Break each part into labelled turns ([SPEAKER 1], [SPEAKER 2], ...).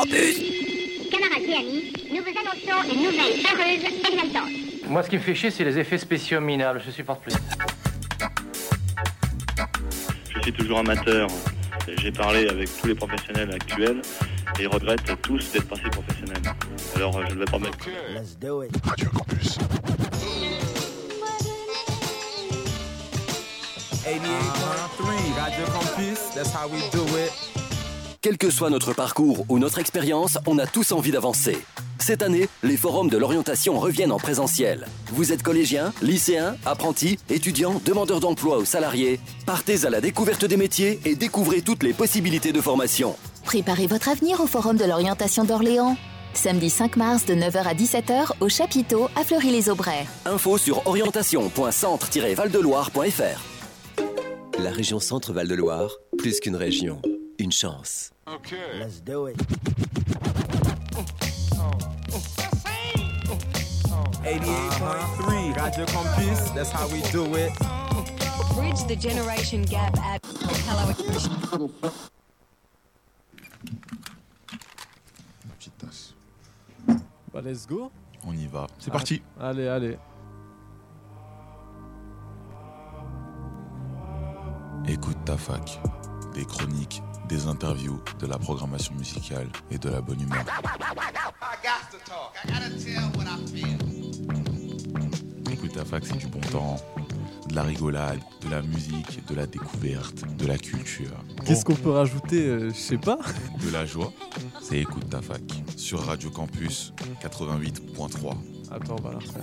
[SPEAKER 1] Campus.
[SPEAKER 2] Camarades et amis, nous vous annonçons une nouvelle heureuse exaltante.
[SPEAKER 3] Moi, ce qui me fait chier, c'est les effets spéciaux minables. Je supporte plus.
[SPEAKER 4] Je suis toujours amateur. J'ai parlé avec tous les professionnels actuels et ils regrettent tous d'être passés professionnels. Alors, je ne vais pas mettre...
[SPEAKER 1] Let's do it.
[SPEAKER 5] Radio Campus.
[SPEAKER 6] 88.3 Radio Campus, that's how we do it.
[SPEAKER 7] Quel que soit notre parcours ou notre expérience, on a tous envie d'avancer. Cette année, les forums de l'orientation reviennent en présentiel. Vous êtes collégien, lycéen, apprenti, étudiant, demandeur d'emploi ou salarié? Partez à la découverte des métiers et découvrez toutes les possibilités de formation.
[SPEAKER 8] Préparez votre avenir au Forum de l'orientation d'Orléans. Samedi 5 mars de 9h à 17h au Chapiteau à Fleury-les-Aubrais.
[SPEAKER 7] Info sur orientation.centre-valdeloire.fr. La région Centre-Val de Loire, plus qu'une région, une chance.
[SPEAKER 5] Okay.
[SPEAKER 1] Let's do it.
[SPEAKER 6] 88.3 Radio Campus, that's how we do it.
[SPEAKER 9] Bridge the generation gap at Hello.
[SPEAKER 5] Une petite tasse.
[SPEAKER 10] Bah, let's go.
[SPEAKER 5] On y va. C'est parti.
[SPEAKER 10] Allez.
[SPEAKER 5] Écoute ta fac. Des chroniques, des interviews, de la programmation musicale et de la bonne humeur. Écoute ta fac, c'est du bon temps. De la rigolade, de la musique, de la découverte, de la culture.
[SPEAKER 10] Qu'est-ce qu'on peut rajouter je sais pas.
[SPEAKER 5] De la joie, c'est Écoute ta fac. Sur Radio Campus 88.3.
[SPEAKER 10] Attends, on va la refaire.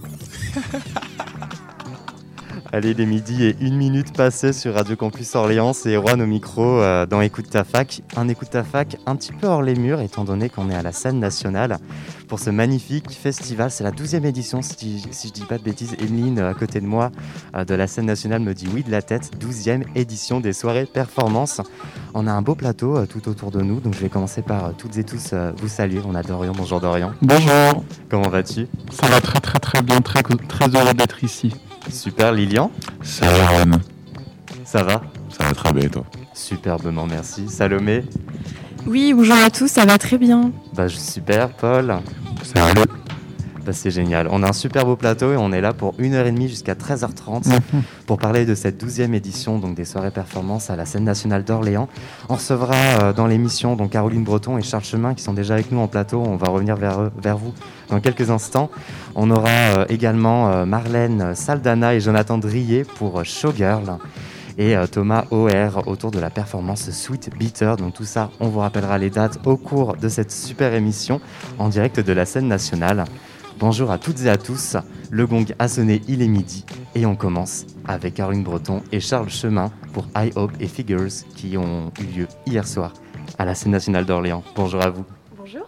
[SPEAKER 11] Allez, il est midi et 1 minute passée sur Radio Campus Orléans. C'est Erwan au micro dans Écoute ta fac. Un Écoute ta fac un petit peu hors les murs, étant donné qu'on est à la scène nationale pour ce magnifique festival. C'est la 12e édition, si je dis pas de bêtises. Emeline, à côté de moi, de la scène nationale, me dit oui de la tête. 12e édition des soirées performances. On a un beau plateau tout autour de nous, donc je vais commencer par toutes et tous vous saluer. On a Dorian. Bonjour Dorian.
[SPEAKER 12] Bonjour.
[SPEAKER 11] Comment vas-tu?
[SPEAKER 12] Ça va très bien, très heureux d'être ici.
[SPEAKER 11] Super. Lilian.
[SPEAKER 5] Salut Aaron.
[SPEAKER 11] Ça va?
[SPEAKER 5] Ça va très bien et toi?
[SPEAKER 11] Superbement, merci. Salomé.
[SPEAKER 13] Oui, bonjour à tous, ça va très bien.
[SPEAKER 11] Super. Paul.
[SPEAKER 12] Salut.
[SPEAKER 11] C'est génial. On a un super beau plateau et on est là pour 1h30 jusqu'à 13h30 pour parler de cette 12e édition donc des soirées performances à la scène nationale d'Orléans. On recevra dans l'émission donc Caroline Breton et Charles Chemin qui sont déjà avec nous en plateau. On va revenir vers vous dans quelques instants. On aura également Marlène Saldana et Jonathan Drier pour Showgirl et Thomas OR autour de la performance Sweet Bitter. Donc tout ça, on vous rappellera les dates au cours de cette super émission en direct de la scène nationale. Bonjour à toutes et à tous, le gong a sonné, il est midi et on commence avec Caroline Breton et Charles Chemin pour I Hope et Figures qui ont eu lieu hier soir à la scène nationale d'Orléans. Bonjour à vous.
[SPEAKER 13] Bonjour.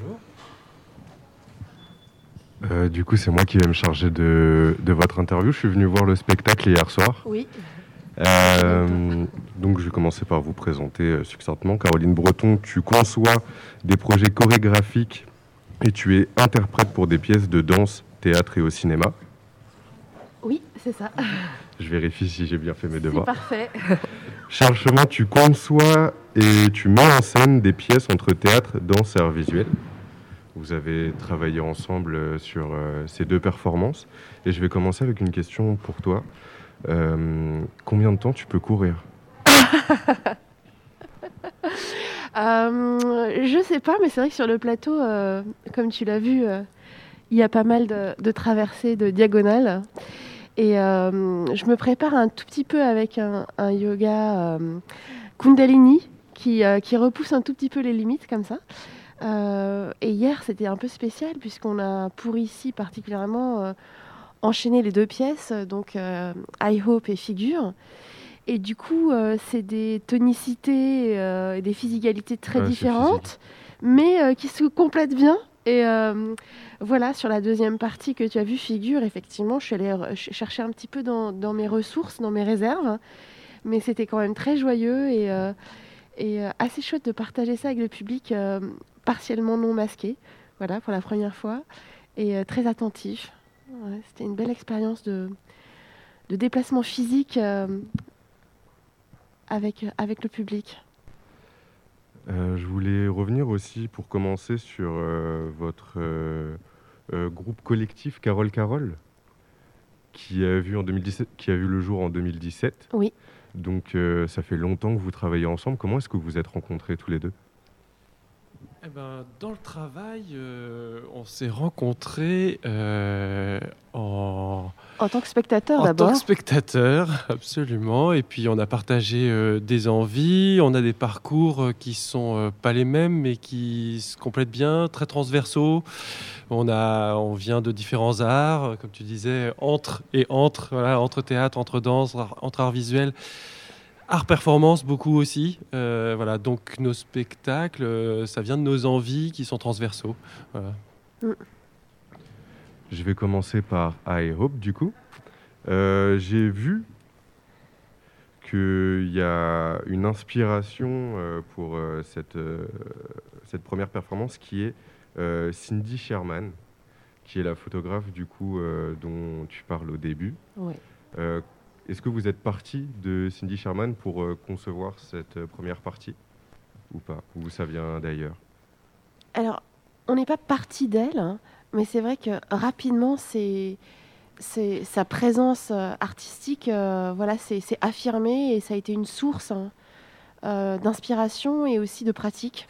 [SPEAKER 14] Du coup, c'est moi qui vais me charger de votre interview. Je suis venu voir le spectacle hier soir.
[SPEAKER 13] Oui.
[SPEAKER 14] Donc, je vais commencer par vous présenter succinctement. Caroline Breton, tu conçois des projets chorégraphiques et tu es interprète pour des pièces de danse, théâtre et au cinéma.
[SPEAKER 13] Oui, c'est ça.
[SPEAKER 14] Je vérifie si j'ai bien fait mes devoirs.
[SPEAKER 13] C'est parfait.
[SPEAKER 14] Charles Chemin, tu conçois et tu mets en scène des pièces entre théâtre, danse et art visuel. Vous avez travaillé ensemble sur ces deux performances. Et je vais commencer avec une question pour toi. Combien de temps tu peux courir ?
[SPEAKER 13] Je sais pas, mais c'est vrai que sur le plateau, comme tu l'as vu, il y a pas mal de traversées, de diagonales. Et je me prépare un tout petit peu avec un yoga Kundalini qui repousse un tout petit peu les limites comme ça. Et hier, c'était un peu spécial puisqu'on a pour ici particulièrement enchaîné les deux pièces, donc I Hope et Figure. Et du coup, c'est des tonicités et des physicalités très différentes, mais qui se complètent bien. Et voilà, sur la deuxième partie que tu as vue, Figure, effectivement, je suis allée chercher un petit peu dans mes ressources, dans mes réserves. Mais c'était quand même très joyeux et assez chouette de partager ça avec le public partiellement non masqué, voilà, pour la première fois, et très attentif. Ouais, c'était une belle expérience de déplacement physique avec le public.
[SPEAKER 14] Je voulais revenir aussi pour commencer sur votre groupe collectif Carole Carole qui a vu le jour en 2017.
[SPEAKER 13] Oui.
[SPEAKER 14] Donc ça fait longtemps que vous travaillez ensemble. Comment est-ce que vous vous êtes rencontrés tous les deux ?
[SPEAKER 1] Dans le travail, on s'est rencontrés
[SPEAKER 13] en tant que spectateur d'abord.
[SPEAKER 1] En tant que spectateur, absolument. Et puis on a partagé des envies, on a des parcours qui sont pas les mêmes, mais qui se complètent bien, très transversaux. On vient de différents arts, comme tu disais, entre théâtre, entre danse, entre art visuel. Art performance, beaucoup aussi. Donc nos spectacles, ça vient de nos envies qui sont transversaux. Voilà.
[SPEAKER 14] Je vais commencer par I Hope, du coup. J'ai vu qu'il y a une inspiration pour cette première performance qui est Cindy Sherman, qui est la photographe, du coup, dont tu parles au début.
[SPEAKER 13] Oui.
[SPEAKER 14] Est-ce que vous êtes parti de Cindy Sherman pour concevoir cette première partie ou pas ? Ou ça vient d'ailleurs ?
[SPEAKER 13] Alors, on n'est pas parti d'elle, hein, mais c'est vrai que rapidement, c'est sa présence artistique, c'est affirmé et ça a été une source d'inspiration et aussi de pratique.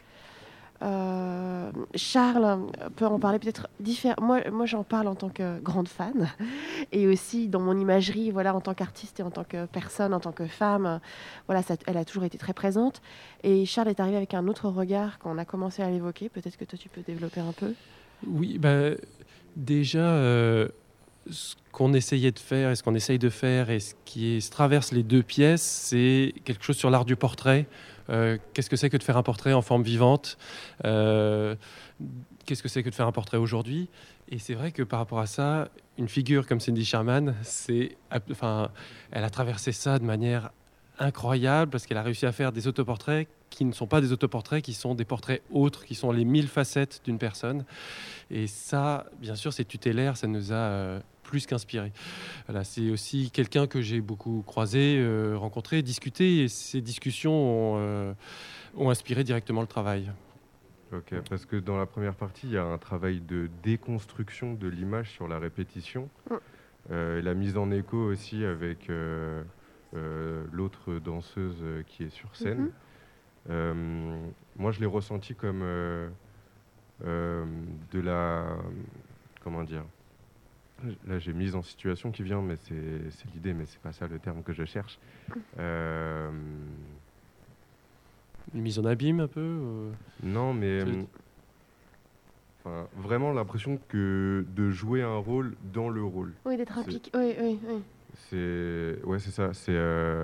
[SPEAKER 13] Charles peut en parler peut-être différemment. Moi, j'en parle en tant que grande fan et aussi dans mon imagerie, en tant qu'artiste et en tant que personne, en tant que femme, elle a toujours été très présente. Et Charles est arrivé avec un autre regard quand on a commencé à l'évoquer. Peut-être que toi, tu peux développer un peu.
[SPEAKER 1] Oui, déjà, ce qu'on essayait de faire et ce qu'on essaye de faire et ce qui se traverse les deux pièces, c'est quelque chose sur l'art du portrait. Qu'est-ce que c'est que de faire un portrait en forme vivante ? Qu'est-ce que c'est que de faire un portrait aujourd'hui ? Et c'est vrai que par rapport à ça, une figure comme Cindy Sherman, elle a traversé ça de manière incroyable parce qu'elle a réussi à faire des autoportraits qui ne sont pas des autoportraits, qui sont des portraits autres, qui sont les 1000 facettes d'une personne. Et ça, bien sûr, c'est tutélaire, ça nous a plus qu'inspiré. Voilà, c'est aussi quelqu'un que j'ai beaucoup croisé, rencontré, discuté, et ces discussions ont inspiré directement le travail.
[SPEAKER 14] Ok, parce que dans la première partie, il y a un travail de déconstruction de l'image sur la répétition, la mise en écho aussi avec l'autre danseuse qui est sur scène. Moi, je l'ai ressenti comme de la... Comment dire ? Là, j'ai mise en situation qui vient, mais c'est l'idée, mais c'est pas ça le terme que je cherche.
[SPEAKER 1] Une mise en abîme un peu
[SPEAKER 14] Non, mais vraiment l'impression que de jouer un rôle dans le rôle.
[SPEAKER 13] Oui, d'être impliqué. Oui.
[SPEAKER 14] C'est ça. C'est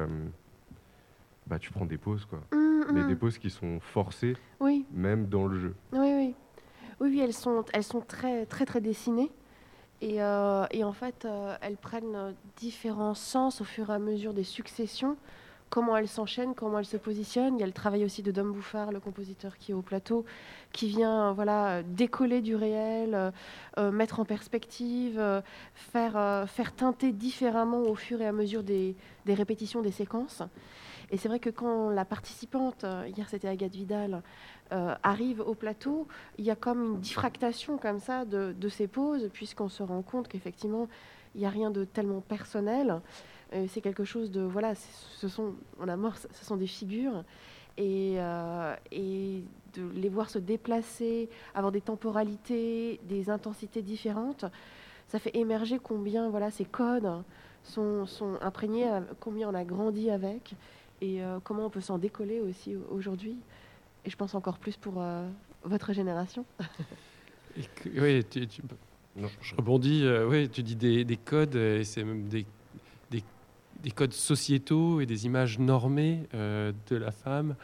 [SPEAKER 14] tu prends des pauses, quoi. Mais des pauses qui sont forcées, même dans le jeu.
[SPEAKER 13] Oui, elles sont très, très, très dessinées. Et en fait, elles prennent différents sens au fur et à mesure des successions, comment elles s'enchaînent, comment elles se positionnent. Il y a le travail aussi de Dom Bouffard, le compositeur qui est au plateau, qui vient décoller du réel, mettre en perspective, faire teinter différemment au fur et à mesure des répétitions, des séquences. Et c'est vrai que quand la participante, hier c'était Agathe Vidal, arrive au plateau, il y a comme une diffractation comme ça de ces pauses, puisqu'on se rend compte qu'effectivement, il n'y a rien de tellement personnel. C'est quelque chose de... ce sont des figures. Et de les voir se déplacer, avoir des temporalités, des intensités différentes, ça fait émerger combien ces codes sont imprégnés, combien on a grandi avec, et comment on peut s'en décoller aussi aujourd'hui. Et je pense encore plus pour votre génération.
[SPEAKER 1] Oui, je rebondis. Tu dis des codes, et c'est même des codes sociétaux et des images normées de la femme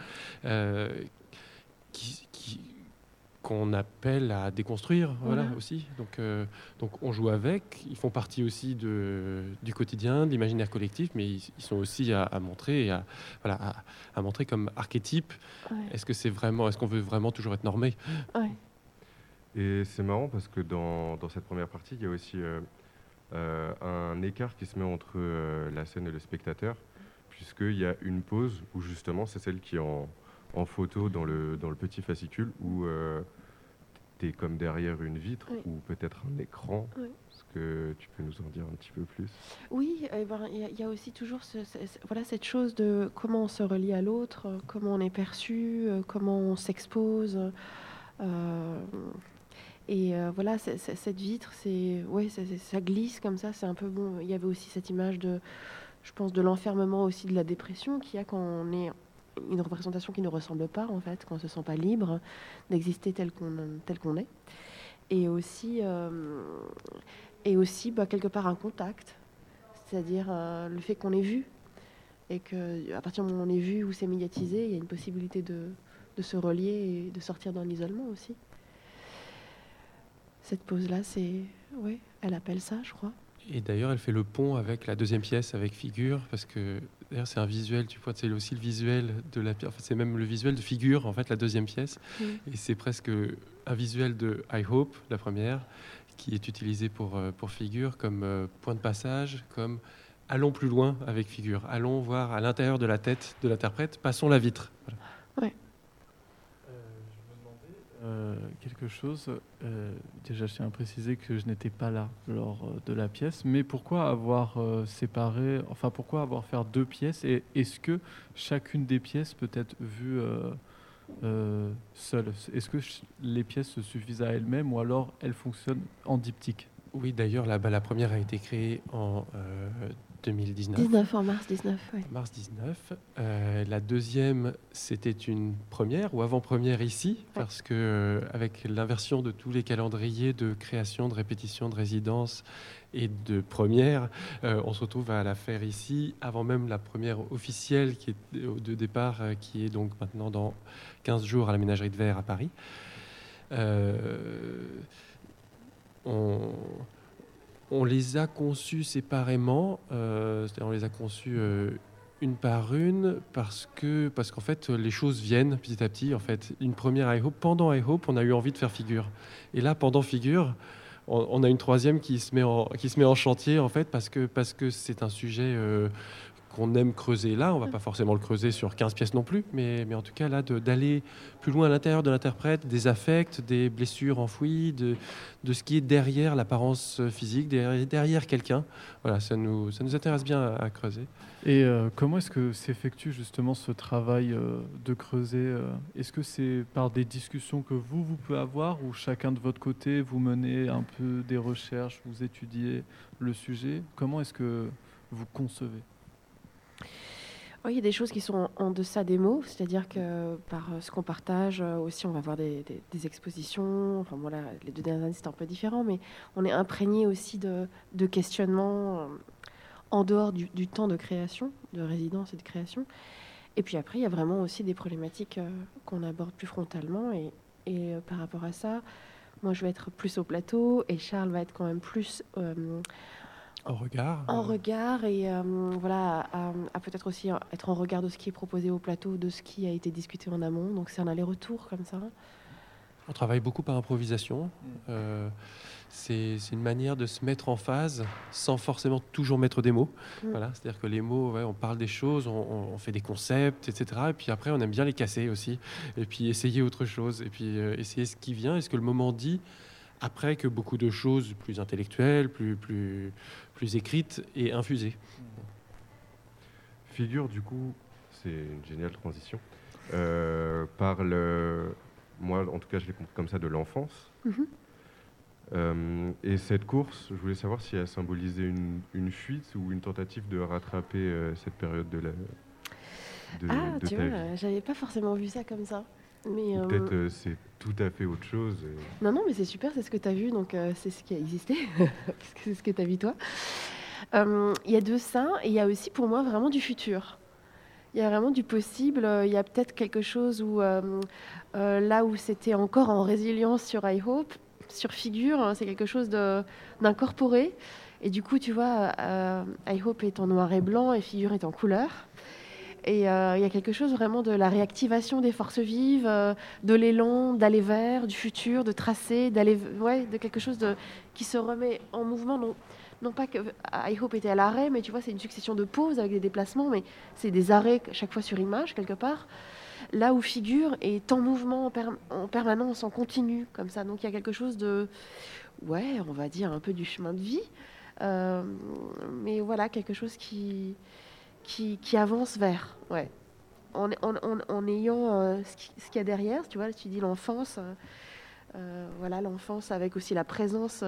[SPEAKER 1] qu'on appelle à déconstruire, aussi. Donc on joue avec, ils font partie aussi du quotidien, de l'imaginaire collectif, mais ils sont aussi à montrer, à montrer comme archétype. Est-ce qu'on veut vraiment toujours être normé ?
[SPEAKER 14] Et c'est marrant parce que dans cette première partie, il y a aussi un écart qui se met entre la scène et le spectateur, puisqu'il y a une pause où justement c'est celle qui est en en photo dans le petit fascicule où tu es comme derrière une vitre ou peut-être un écran. Est-ce que tu peux nous en dire un petit peu plus?
[SPEAKER 13] Oui, y a aussi toujours voilà, cette chose de comment on se relie à l'autre, comment on est perçu, comment on s'expose. Voilà, cette vitre, ça glisse comme ça, c'est un peu bon. Il y avait aussi cette image je pense, de l'enfermement aussi, de la dépression qu'il y a quand on est une représentation qui ne ressemble pas, en fait, quand on ne se sent pas libre d'exister tel qu'on est. Et aussi quelque part un contact, c'est-à-dire le fait qu'on est vu, et qu'à partir du moment où on est vu ou c'est médiatisé, il y a une possibilité de se relier et de sortir dans l'isolement aussi. Cette pose-là, elle appelle ça, je crois.
[SPEAKER 1] Et d'ailleurs, elle fait le pont avec la deuxième pièce, avec Figure, parce que d'ailleurs, c'est un visuel, tu vois, c'est aussi le visuel de la pièce, c'est même le visuel de Figure, en fait, la deuxième pièce. Et c'est presque un visuel de I Hope, la première, qui est utilisé pour Figure comme point de passage, comme allons plus loin avec Figure, allons voir à l'intérieur de la tête de l'interprète, passons la vitre. Voilà.
[SPEAKER 13] Ouais.
[SPEAKER 10] Je me demandais quelque chose. Déjà, je tiens à préciser que je n'étais pas là lors de la pièce, mais pourquoi avoir séparé, enfin pourquoi avoir fait 2 pièces, et est-ce que chacune des pièces peut être vue seule? Est-ce que les pièces se suffisent à elles-mêmes ou alors elles fonctionnent en diptyque?
[SPEAKER 1] Oui, d'ailleurs, la première a été créée en 2019.
[SPEAKER 13] En mars 19, oui.
[SPEAKER 1] Mars 19. La deuxième, c'était une première ou avant-première ici, parce que avec l'inversion de tous les calendriers de création, de répétition, de résidence et de première, on se retrouve à la faire ici, avant même la première officielle qui est de départ, qui est donc maintenant dans 15 jours à la Ménagerie de Verre à Paris. On les a conçus séparément, c'est-à-dire on les a conçus une par une parce qu'en fait les choses viennent petit à petit. En fait, une première I Hope, pendant I Hope, on a eu envie de faire Figure, et là pendant Figure, on a une troisième qui se met en chantier en fait parce que c'est un sujet qu'on aime creuser là. On va pas forcément le creuser sur 15 pièces non plus, mais en tout cas là d'aller plus loin à l'intérieur de l'interprète, des affects, des blessures enfouies, de ce qui est derrière l'apparence physique, derrière quelqu'un. Voilà, ça nous intéresse bien à creuser.
[SPEAKER 10] Et comment est-ce que s'effectue justement ce travail de creuser? Est-ce que c'est par des discussions que vous pouvez avoir, ou chacun de votre côté vous menez un peu des recherches, vous étudiez le sujet? Comment est-ce que vous concevez?
[SPEAKER 13] Oui, il y a des choses qui sont en deçà des mots, c'est-à-dire que par ce qu'on partage aussi, on va voir des expositions. Enfin voilà, les 2 dernières années c'était un peu différent, mais on est imprégné aussi de questionnements en dehors du temps de création, de résidence et de création. Et puis après, il y a vraiment aussi des problématiques qu'on aborde plus frontalement. Et par rapport à ça, moi je vais être plus au plateau et Charles va être quand même plus
[SPEAKER 1] en regard
[SPEAKER 13] et voilà, à peut-être aussi être en regard de ce qui est proposé au plateau, de ce qui a été discuté en amont. Donc c'est un aller-retour comme ça.
[SPEAKER 1] On travaille beaucoup par improvisation. C'est une manière de se mettre en phase sans forcément toujours mettre des mots. Voilà, c'est-à-dire que les mots, on parle des choses, on fait des concepts, etc. Et puis après, on aime bien les casser aussi. Et puis essayer autre chose. Et puis essayer ce qui vient et ce que le moment dit. Après que beaucoup de choses plus intellectuelles, plus écrites et infusées.
[SPEAKER 14] Figure, du coup, c'est une géniale transition. Moi, en tout cas, je l'ai compris comme ça, de l'enfance. Et cette course, je voulais savoir si elle symbolisait une fuite ou une tentative de rattraper cette période de ta vie.
[SPEAKER 13] J'avais pas forcément vu ça comme ça. Mais
[SPEAKER 14] peut-être c'est tout à fait autre chose.
[SPEAKER 13] Non, mais c'est super, c'est ce que tu as vu, donc c'est ce qui a existé. C'est ce que tu as vu toi. Il y a de ça, et il y a aussi pour moi vraiment du futur. Il y a vraiment du possible. Il y a peut-être quelque chose où, là où c'était encore en résilience sur I Hope, sur Figure, c'est quelque chose d'incorporé. Et du coup, tu vois, I Hope est en noir et blanc et Figure est en couleur. Et il y a quelque chose vraiment de la réactivation des forces vives, de l'élan, d'aller vers, du futur, de tracer, de quelque chose qui se remet en mouvement. Non pas que I Hope était à l'arrêt, mais tu vois, c'est une succession de pauses avec des déplacements, mais c'est des arrêts chaque fois sur image, quelque part. là où figure est en mouvement en permanence, en continu, comme ça. Donc il y a quelque chose de, ouais, on va dire un peu du chemin de vie, mais voilà, quelque chose qui avance vers, ouais. En ayant ce qu'il y a derrière, tu vois, tu dis l'enfance, voilà, l'enfance avec aussi la présence.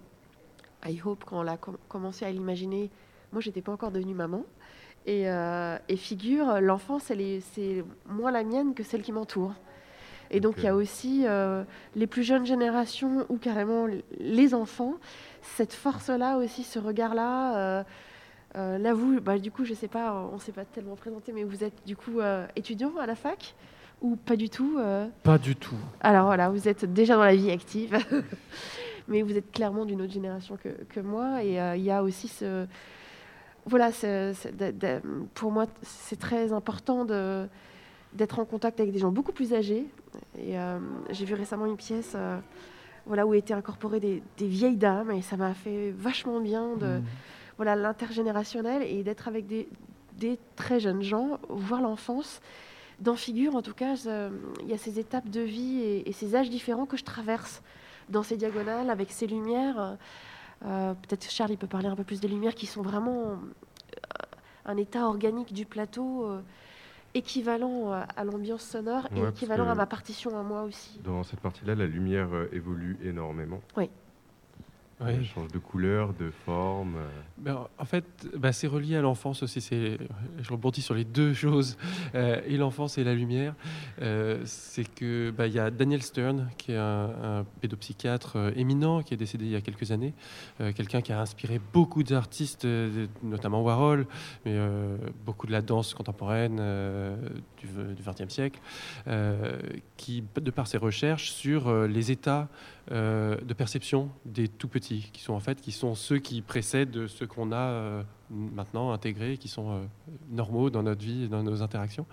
[SPEAKER 13] I Hope, quand on a commencé à l'imaginer, moi, j'étais pas encore devenue maman. Et figure, l'enfance, c'est moins la mienne que celle qui m'entoure. Et donc, il y a aussi les plus jeunes générations ou carrément les enfants, cette force-là aussi, ce regard-là. Là, vous, du coup, je sais pas, on ne s'est pas tellement présenté, mais vous êtes du coup étudiant à la fac ou pas du tout
[SPEAKER 10] Pas du tout.
[SPEAKER 13] Alors voilà, vous êtes déjà dans la vie active. Mais vous êtes clairement d'une autre génération que moi. Et il y a aussi ce... Voilà, pour moi, c'est très important d'être en contact avec des gens beaucoup plus âgés. Et j'ai vu récemment une pièce où étaient incorporées des vieilles dames. Et ça m'a fait vachement bien voilà, l'intergénérationnel et d'être avec des très jeunes gens, voir l'enfance. Dans Figure, en tout cas, il y a ces étapes de vie et ces âges différents que je traverse dans ces diagonales, avec ces lumières. Peut-être Charles, il peut parler un peu plus des lumières qui sont vraiment un état organique du plateau équivalent à l'ambiance sonore et équivalent à ma partition à moi aussi.
[SPEAKER 14] Dans cette partie-là, la lumière évolue énormément.
[SPEAKER 13] Oui.
[SPEAKER 14] Elle change de couleur, de forme.
[SPEAKER 1] En fait, c'est relié à l'enfance aussi. Je rebondis sur les deux choses, et l'enfance et la lumière. C'est que il y a Daniel Stern, qui est un pédopsychiatre éminent, qui est décédé il y a quelques années. Quelqu'un qui a inspiré beaucoup d'artistes, notamment Warhol, mais beaucoup de la danse contemporaine du XXe siècle, qui, de par ses recherches sur les états de perception des tout petits, qui sont ceux qui précèdent ceux qu'on a maintenant intégrés, qui sont normaux dans notre vie, dans nos interactions.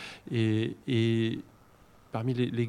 [SPEAKER 1] Et parmi les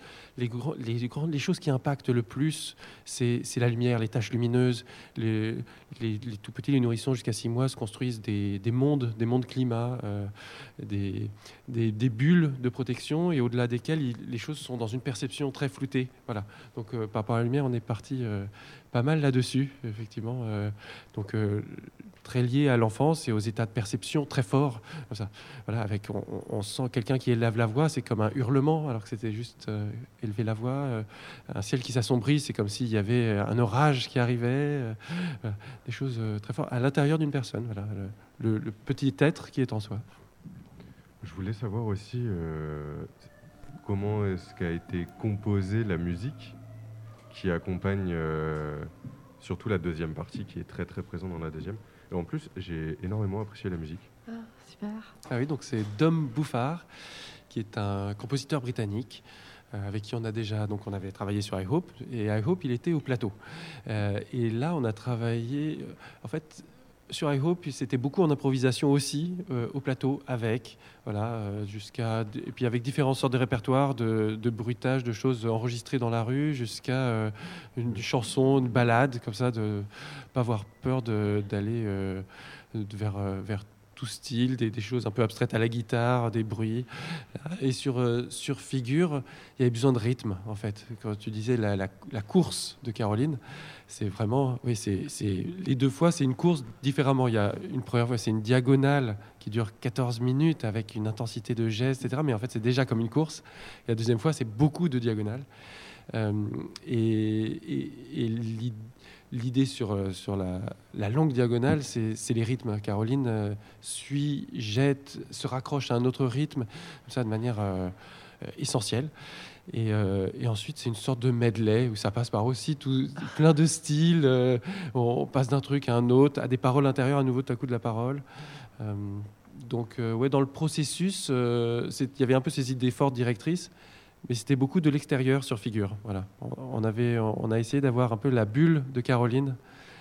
[SPEAKER 1] choses qui impactent le plus, c'est la lumière, les taches lumineuses. Les tout petits, les nourrissons jusqu'à 6 mois se construisent des mondes climat, des bulles de protection, et au-delà desquelles les choses sont dans une perception très floutée. Voilà. Donc par rapport à la lumière, on est parti pas mal là-dessus, effectivement. Donc très lié à l'enfance et aux états de perception très forts. Comme ça. Voilà, on sent quelqu'un qui élève la voix, c'est comme un hurlement, alors que c'était juste élever la voix. Un ciel qui s'assombrit, c'est comme s'il y avait un orage qui arrivait. Des choses très fortes à l'intérieur d'une personne. Voilà, le petit être qui est en soi.
[SPEAKER 14] Je voulais savoir aussi comment est-ce qu'a été composée la musique qui accompagne surtout la deuxième partie, qui est très très présente dans la deuxième. Et en plus, j'ai énormément apprécié la musique.
[SPEAKER 13] Ah, super.
[SPEAKER 1] Ah oui, donc c'est Dom Bouffard, qui est un compositeur britannique, avec qui on avait travaillé sur I Hope, et I Hope, il était au plateau. Et là, on a travaillé, en fait, sur I Hope, c'était beaucoup en improvisation aussi, au plateau, et puis avec différentes sortes de répertoires, de bruitages, de choses enregistrées dans la rue, jusqu'à une chanson, une balade, comme ça, de pas avoir peur d'aller vers tout style, des choses un peu abstraites à la guitare, des bruits. Et sur Figure, il y avait besoin de rythme, en fait. Quand tu disais la course de Caroline, c'est vraiment... Oui, les deux fois, c'est une course différemment. Il y a une première fois, c'est une diagonale qui dure 14 minutes avec une intensité de gestes, etc. Mais en fait, c'est déjà comme une course. Et la deuxième fois, c'est beaucoup de diagonales. L'idée sur la longue diagonale, c'est les rythmes. Caroline suit, jette, se raccroche à un autre rythme, comme ça, de manière essentielle. Et ensuite, c'est une sorte de medley où ça passe par aussi plein de styles. On passe d'un truc à un autre, à des paroles intérieures, à nouveau tout à coup de la parole. Donc, dans le processus, il y avait un peu ces idées fortes directrices. Mais c'était beaucoup de l'extérieur sur Figure. Voilà. On a essayé d'avoir un peu la bulle de Caroline,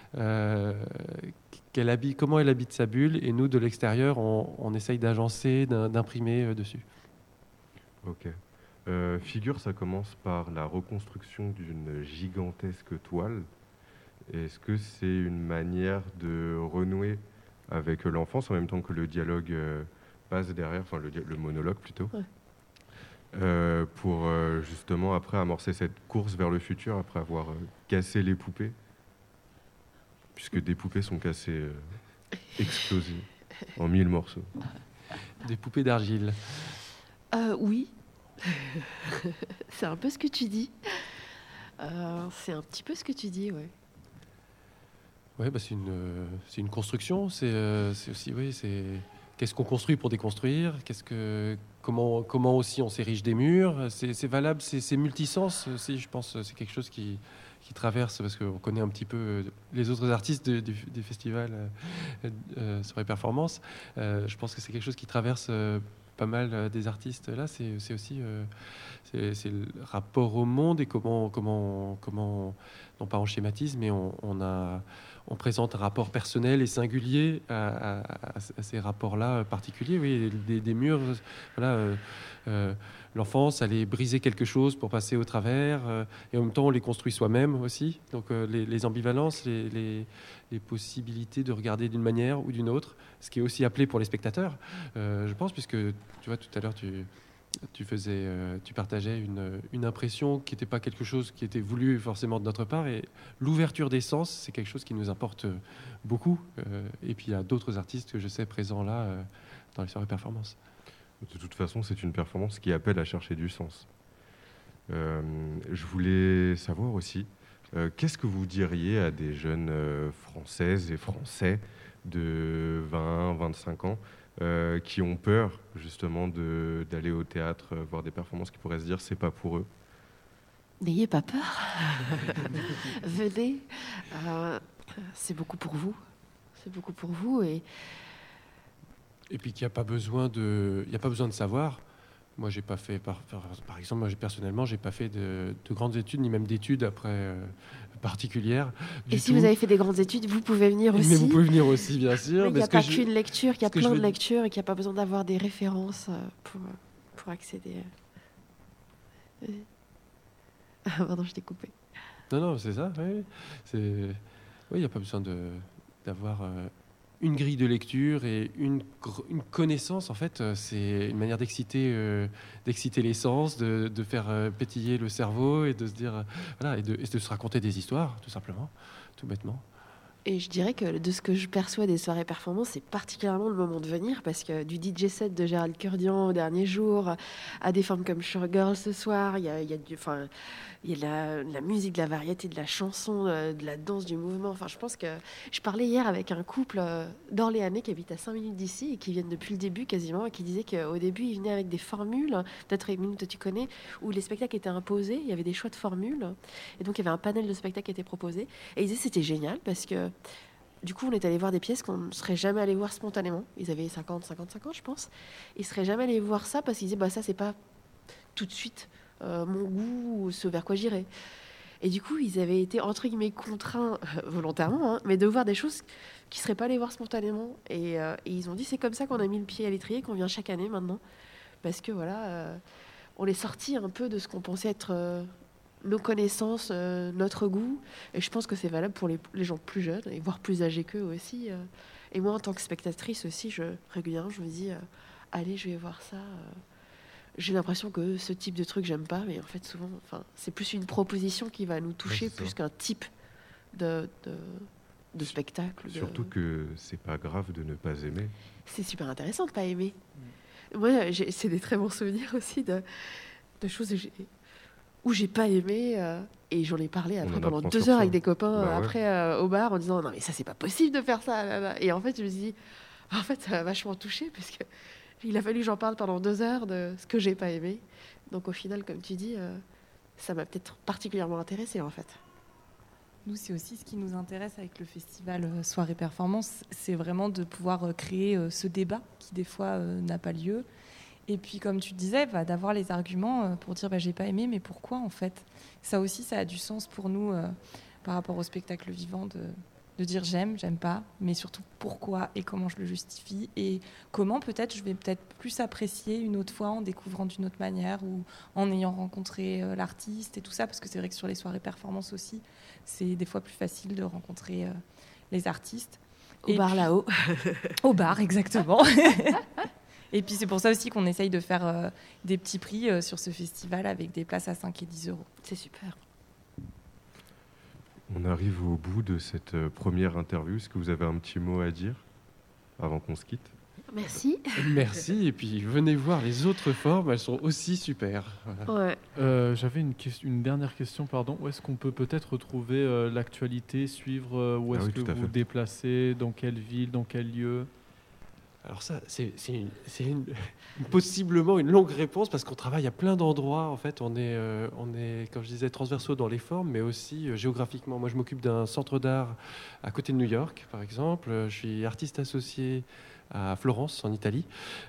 [SPEAKER 1] comment elle habite sa bulle, et nous, de l'extérieur, on essaye d'agencer, d'imprimer dessus.
[SPEAKER 14] Ok. Figure, ça commence par la reconstruction d'une gigantesque toile. Est-ce que c'est une manière de renouer avec l'enfance en même temps que le dialogue passe derrière, enfin le monologue plutôt?
[SPEAKER 13] Ouais.
[SPEAKER 14] pour justement après amorcer cette course vers le futur, après avoir cassé les poupées, puisque des poupées sont cassées, explosées en 1000 morceaux.
[SPEAKER 1] Des poupées d'argile.
[SPEAKER 13] Oui. C'est un peu ce que tu dis. C'est un petit peu ce que tu dis, ouais.
[SPEAKER 1] Ouais, bah c'est une construction. C'est aussi, oui, c'est qu'est-ce qu'on construit pour déconstruire. Comment aussi on s'érige des murs. C'est valable. C'est multisens aussi. Je pense c'est quelque chose qui traverse, parce qu'on connaît un petit peu les autres artistes des festivals sur les performances. Je pense que c'est quelque chose qui traverse pas mal des artistes. Là, c'est aussi c'est le rapport au monde et comment non pas on schématise, mais on présente un rapport personnel et singulier à ces rapports-là particuliers. Oui, des murs, voilà. L'enfance, aller briser quelque chose pour passer au travers, et en même temps on les construit soi-même aussi. Donc les ambivalences, les possibilités de regarder d'une manière ou d'une autre, ce qui est aussi appelé pour les spectateurs, je pense, puisque tu vois, tout à l'heure tu partageais une impression qui n'était pas quelque chose qui était voulu forcément de notre part, et l'ouverture des sens, c'est quelque chose qui nous importe beaucoup. Et puis il y a d'autres artistes que je sais présents là dans les soirées performances.
[SPEAKER 14] De toute façon, c'est une performance qui appelle à chercher du sens. Je voulais savoir aussi, qu'est-ce que vous diriez à des jeunes Françaises et Français de 20, 25 ans qui ont peur justement d'aller au théâtre, voir des performances, qui pourraient se dire c'est pas pour eux?
[SPEAKER 13] N'ayez pas peur. Venez. C'est beaucoup pour vous. C'est beaucoup pour vous.
[SPEAKER 1] Et puis qu'il n'y a pas besoin de savoir. Moi, j'ai pas fait, par exemple, moi, personnellement, j'ai pas fait de grandes études, ni même d'études après particulières.
[SPEAKER 13] Et si vous avez fait des grandes études, vous pouvez venir aussi.
[SPEAKER 1] Mais vous pouvez venir aussi, bien sûr.
[SPEAKER 13] Il n'y a pas qu'une lecture, il y a plein de lectures, et qu'il n'y a pas besoin d'avoir des références pour accéder. Ah, pardon, je t'ai coupé.
[SPEAKER 1] Non, c'est ça. Oui, il n'y a pas besoin d'avoir une grille de lecture et une connaissance. En fait, c'est une manière d'exciter les sens, de faire pétiller le cerveau, et de se dire voilà, et de se raconter des histoires, tout simplement, tout bêtement.
[SPEAKER 13] Et je dirais que de ce que je perçois des soirées performances, c'est particulièrement le moment de venir, parce que du DJ set de Gérald Kurdian au dernier jour, à des formes comme Sugargirl ce soir, il y a de la musique, de la variété, de la chanson, de la danse, du mouvement. Enfin, je pense que je parlais hier avec un couple d'Orléanais qui habite à 5 minutes d'ici et qui viennent depuis le début quasiment, et qui disaient qu'au début, ils venaient avec des formules, peut-être une minute tu connais, où les spectacles étaient imposés, il y avait des choix de formules, et donc il y avait un panel de spectacles qui était proposé, et ils disaient que c'était génial, parce que du coup, on est allé voir des pièces qu'on ne serait jamais allé voir spontanément. Ils avaient 55 ans, je pense. Ils ne seraient jamais allés voir ça, parce qu'ils disaient ça, c'est pas tout de suite mon goût ou ce vers quoi j'irais. Et du coup, ils avaient été, entre guillemets, contraints, volontairement, mais de voir des choses qu'ils ne seraient pas allés voir spontanément. Et ils ont dit, c'est comme ça qu'on a mis le pied à l'étrier, qu'on vient chaque année maintenant. Parce que voilà, on est sorti un peu de ce qu'on pensait être nos connaissances, notre goût. Et je pense que c'est valable pour les gens plus jeunes, et voire plus âgés qu'eux aussi. Et moi, en tant que spectatrice aussi, régulièrement, je me dis, allez, je vais voir ça. J'ai l'impression que ce type de truc, j'aime pas, mais en fait, souvent, c'est plus une proposition qui va nous toucher, plus qu'un type de spectacle.
[SPEAKER 14] Surtout que c'est pas grave de ne pas aimer.
[SPEAKER 13] C'est super intéressant de pas aimer. Moi, c'est des très bons souvenirs aussi de choses où j'ai pas aimé, et j'en ai parlé après pendant 2 heures avec des copains au bar, en disant non mais ça c'est pas possible de faire ça. Et en fait je me suis dit, en fait ça m'a vachement touchée, parce que il a fallu que j'en parle pendant 2 heures de ce que j'ai pas aimé. Donc au final, comme tu dis, ça m'a peut-être particulièrement intéressée en fait.
[SPEAKER 15] Nous, c'est aussi ce qui nous intéresse avec le festival Soirée Performance, c'est vraiment de pouvoir créer ce débat qui des fois n'a pas lieu. Et puis, comme tu disais, d'avoir les arguments pour dire j'ai pas aimé, mais pourquoi en fait? Ça aussi, ça a du sens pour nous par rapport au spectacle vivant de dire j'aime pas, mais surtout pourquoi et comment je le justifie, et comment peut-être je vais plus apprécier une autre fois en découvrant d'une autre manière, ou en ayant rencontré l'artiste et tout ça, parce que c'est vrai que sur les soirées performances aussi, c'est des fois plus facile de rencontrer les artistes.
[SPEAKER 13] Au bar là-haut.
[SPEAKER 15] Au bar, exactement. Et puis c'est pour ça aussi qu'on essaye de faire des petits prix sur ce festival avec des places à 5 et 10 euros.
[SPEAKER 16] C'est super.
[SPEAKER 14] On arrive au bout de cette première interview. Est-ce que vous avez un petit mot à dire avant qu'on se quitte ?
[SPEAKER 13] Merci.
[SPEAKER 1] Merci, et puis venez voir les autres formes, elles sont aussi super. Voilà.
[SPEAKER 13] Ouais.
[SPEAKER 10] J'avais une dernière question, pardon. Où est-ce qu'on peut peut-être retrouver l'actualité, suivre où est-ce que vous vous déplacez, dans quelle ville, dans quel lieu ?
[SPEAKER 1] Alors ça, c'est possiblement une longue réponse parce qu'on travaille à plein d'endroits. En fait, on est, comme je disais, transversaux dans les formes, mais aussi géographiquement. Moi, je m'occupe d'un centre d'art à côté de New York, par exemple. Je suis artiste associé à Florence, en Italie.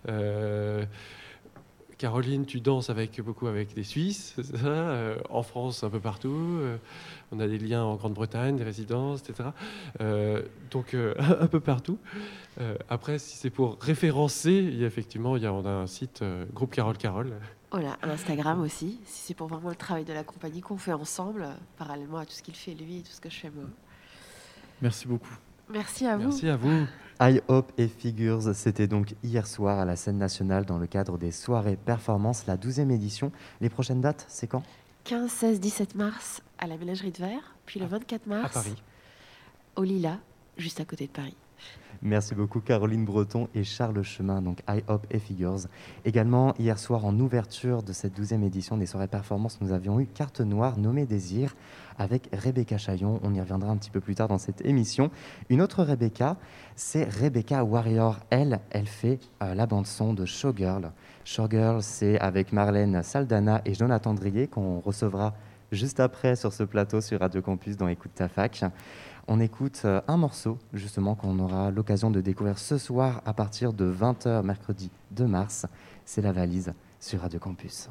[SPEAKER 1] Caroline, tu danses beaucoup avec des Suisses, c'est ça, en France, un peu partout. On a des liens en Grande-Bretagne, des résidences, etc. Donc, un peu partout. Après, si c'est pour référencer, on a un site, groupe Carole.
[SPEAKER 16] Voilà, un Instagram aussi, si c'est pour vraiment le travail de la compagnie qu'on fait ensemble, parallèlement à tout ce qu'il fait lui et tout ce que je fais moi.
[SPEAKER 10] Merci beaucoup.
[SPEAKER 13] Merci à vous.
[SPEAKER 1] Merci à vous.
[SPEAKER 11] I Hope et Figures, c'était donc hier soir à la scène nationale dans le cadre des soirées performances, la 12e édition. Les prochaines dates, c'est quand ?
[SPEAKER 16] 15, 16, 17 mars à la Ménagerie de Verre, puis le 24 mars
[SPEAKER 1] à Paris.
[SPEAKER 16] Au Lila, juste à côté de Paris.
[SPEAKER 11] Merci beaucoup Caroline Breton et Charles Chemin, donc I Hope et Figures. Également, hier soir, en ouverture de cette 12e édition des soirées performances, nous avions eu Carte Noire nommée Désir avec Rebecca Chaillon. On y reviendra un petit peu plus tard dans cette émission. Une autre Rebecca, c'est Rebecca Warrior. Elle fait la bande-son de Showgirl. Showgirl, c'est avec Marlène Saldana et Jonathan Drier qu'on recevra juste après sur ce plateau sur Radio Campus dans Écoute ta fac. On écoute un morceau, justement, qu'on aura l'occasion de découvrir ce soir à partir de 20h, mercredi 2 mars. C'est La Valise sur Radio Campus.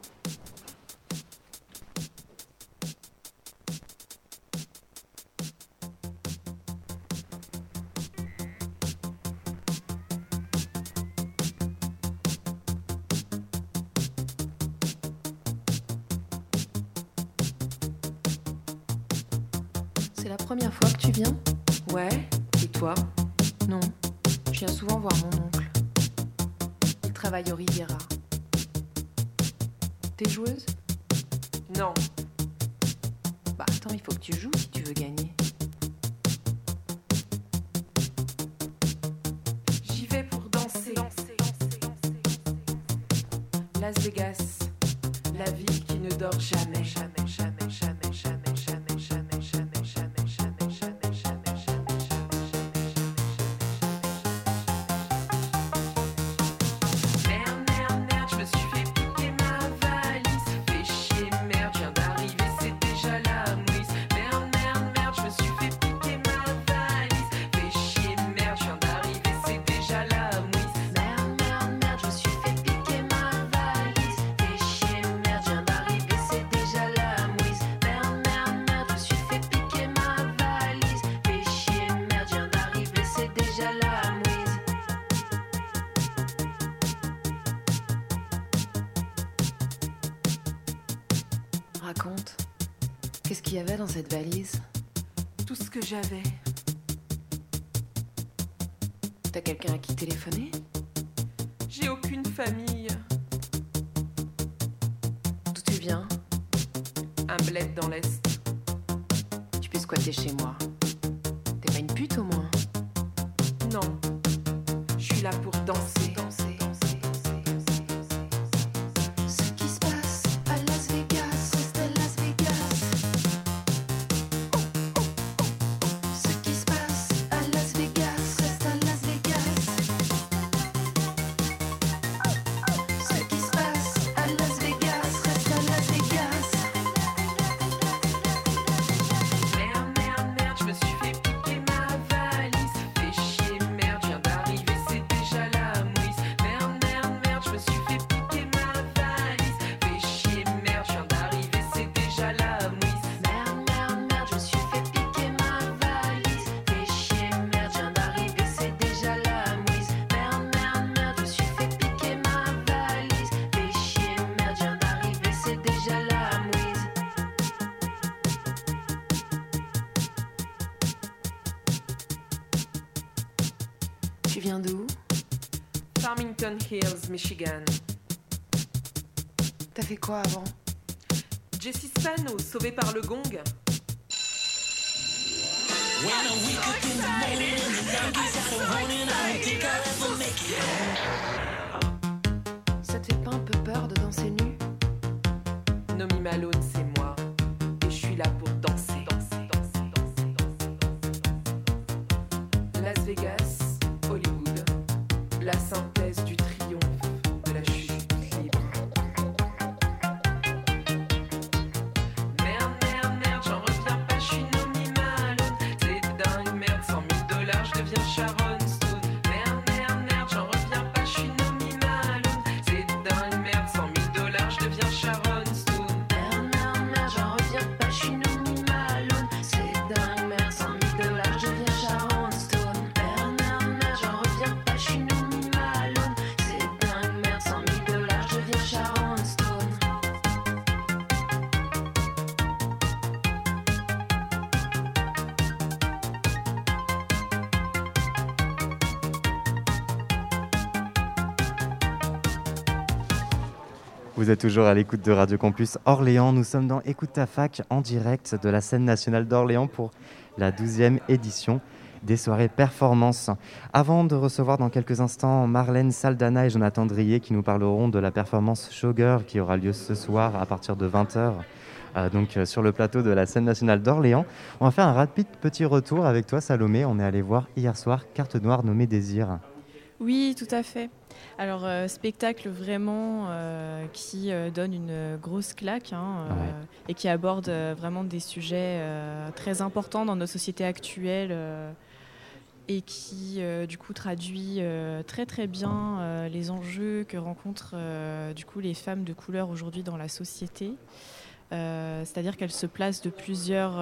[SPEAKER 16] C'est la première fois que tu viens ? Ouais. Et toi ? Non. Je viens souvent voir mon oncle. Il travaille au Riviera. T'es joueuse ? Non. Bah attends, il faut que tu joues si tu veux gagner. J'y vais pour danser. Las Vegas, la ville qui ne dort jamais, jamais, jamais, jamais, jamais, jamais, jamais, jamais, jamais, jamais, jamais, jamais, jamais. Merde, je me suis fait piquer ma valise. Fais chier, merde, je viens d'arriver, c'est déjà la mouise. Merde, je me suis fait piquer ma valise. Fais chier, merde, je viens d'arriver, c'est déjà la mouise. Merde, je me suis fait piquer ma valise. Fais chier, merde, je viens d'arriver, c'est déjà la mouise. Merde, je me suis fait piquer ma valise. Fais chier, merde, je viens d'arriver, c'est déjà la mouise. Raconte, qu'est-ce qu'il y avait dans cette valise ? Tout ce que j'avais. T'as quelqu'un à qui téléphoner ? J'ai aucune famille. D'où tu viens ? Un bled dans l'Est. Tu peux squatter chez moi. T'es pas une pute au moins ? Non. Je suis là pour danser. Ce qui se passe à Las Vegas reste à Las Vegas. Ce qui se passe à Las Vegas reste à Las Vegas. Ce qui se passe à Las Vegas reste à Las Vegas. Merde, je me suis fait piquer ma valise. Fais chier, merde, je viens d'arriver, c'est déjà la mouise. Merde, je me suis fait piquer ma valise. Fais chier, merde, je viens d'arriver, c'est déjà la mouise. Merde, je me suis fait piquer ma valise. Fais chier, merde, je viens d'arriver, c'est déjà la mouise. Merde, je me suis fait piquer ma valise. Fais chier, merde, je viens d'arriver, c'est déjà la mouise. Tu viens d'où ? Farmington Hills, Michigan.
[SPEAKER 9] T'as fait quoi avant?
[SPEAKER 16] Jessie Spano, sauvé par le gong.
[SPEAKER 9] Ça te fait pas un peu peur de danser nu?
[SPEAKER 16] Nomi Malone, c'est moi. Et je suis là pour danser. Las Vegas, Hollywood. La synthèse du triomphe de la chute libre. Merde, j'en reviens pas, je suis Nomi Malone. C'est dingue, merde, $100,000, je deviens Sharon Stone. Merde, j'en reviens pas, je suis Nomi Malone. C'est dingue, merde, $100,000, je deviens Sharon Stone.
[SPEAKER 9] Merde, j'en reviens pas, je suis Nomi Malone. C'est dingue, merde, $100,000, je deviens Sharon Stone. Merde, j'en reviens pas, je suis Nomi Malone. C'est dingue, merde, $100,000, je deviens Sharon Stone.
[SPEAKER 11] Vous êtes toujours à l'écoute de Radio Campus Orléans. Nous sommes dans Écoute ta fac en direct de la scène nationale d'Orléans pour la 12e édition des soirées performances. Avant de recevoir dans quelques instants Marlène Saldana et Jonathan Drier qui nous parleront de la performance Showgirl qui aura lieu ce soir à partir de 20h. Donc sur le plateau de la scène nationale d'Orléans. On va faire un rapide petit retour avec toi Salomé. On est allé voir hier soir Carte Noire nommée Désir.
[SPEAKER 15] Oui, tout à fait. Alors, spectacle vraiment qui donne une grosse claque et qui aborde vraiment des sujets très importants dans nos sociétés actuelles et qui, du coup, traduit très très bien les enjeux que rencontrent du coup, les femmes de couleur aujourd'hui dans la société. C'est-à-dire qu'elles se placent de plusieurs...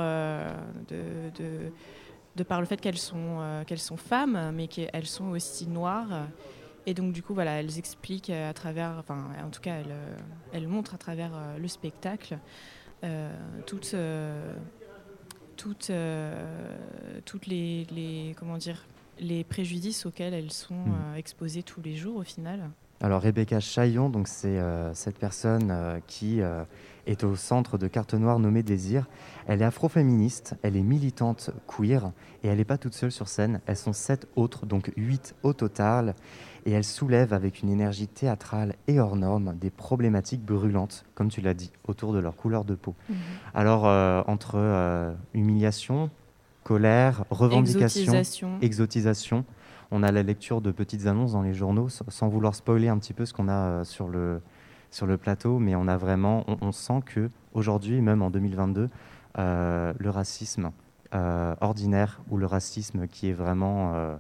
[SPEAKER 15] de par le fait qu'elles sont femmes, mais qu'elles sont aussi noires. Et donc, du coup, voilà, elles expliquent à travers, enfin, en tout cas, elles montrent à travers le spectacle toutes les comment dire, les préjudices auxquels elles sont exposées tous les jours, au final.
[SPEAKER 11] Alors Rebecca Chaillon, donc c'est cette personne qui est au centre de Carte Noire nommée Désir. Elle est afroféministe, elle est militante queer et elle n'est pas toute seule sur scène. Elles sont 7 autres, donc 8 au total. Et elle soulève avec une énergie théâtrale et hors norme des problématiques brûlantes, comme tu l'as dit, autour de leur couleur de peau. Alors entre humiliation, colère, revendication, exotisation. On a la lecture de petites annonces dans les journaux, sans vouloir spoiler un petit peu ce qu'on a sur le plateau, mais on a vraiment, on sent que aujourd'hui, même en 2022, le racisme ordinaire ou le racisme qui est vraiment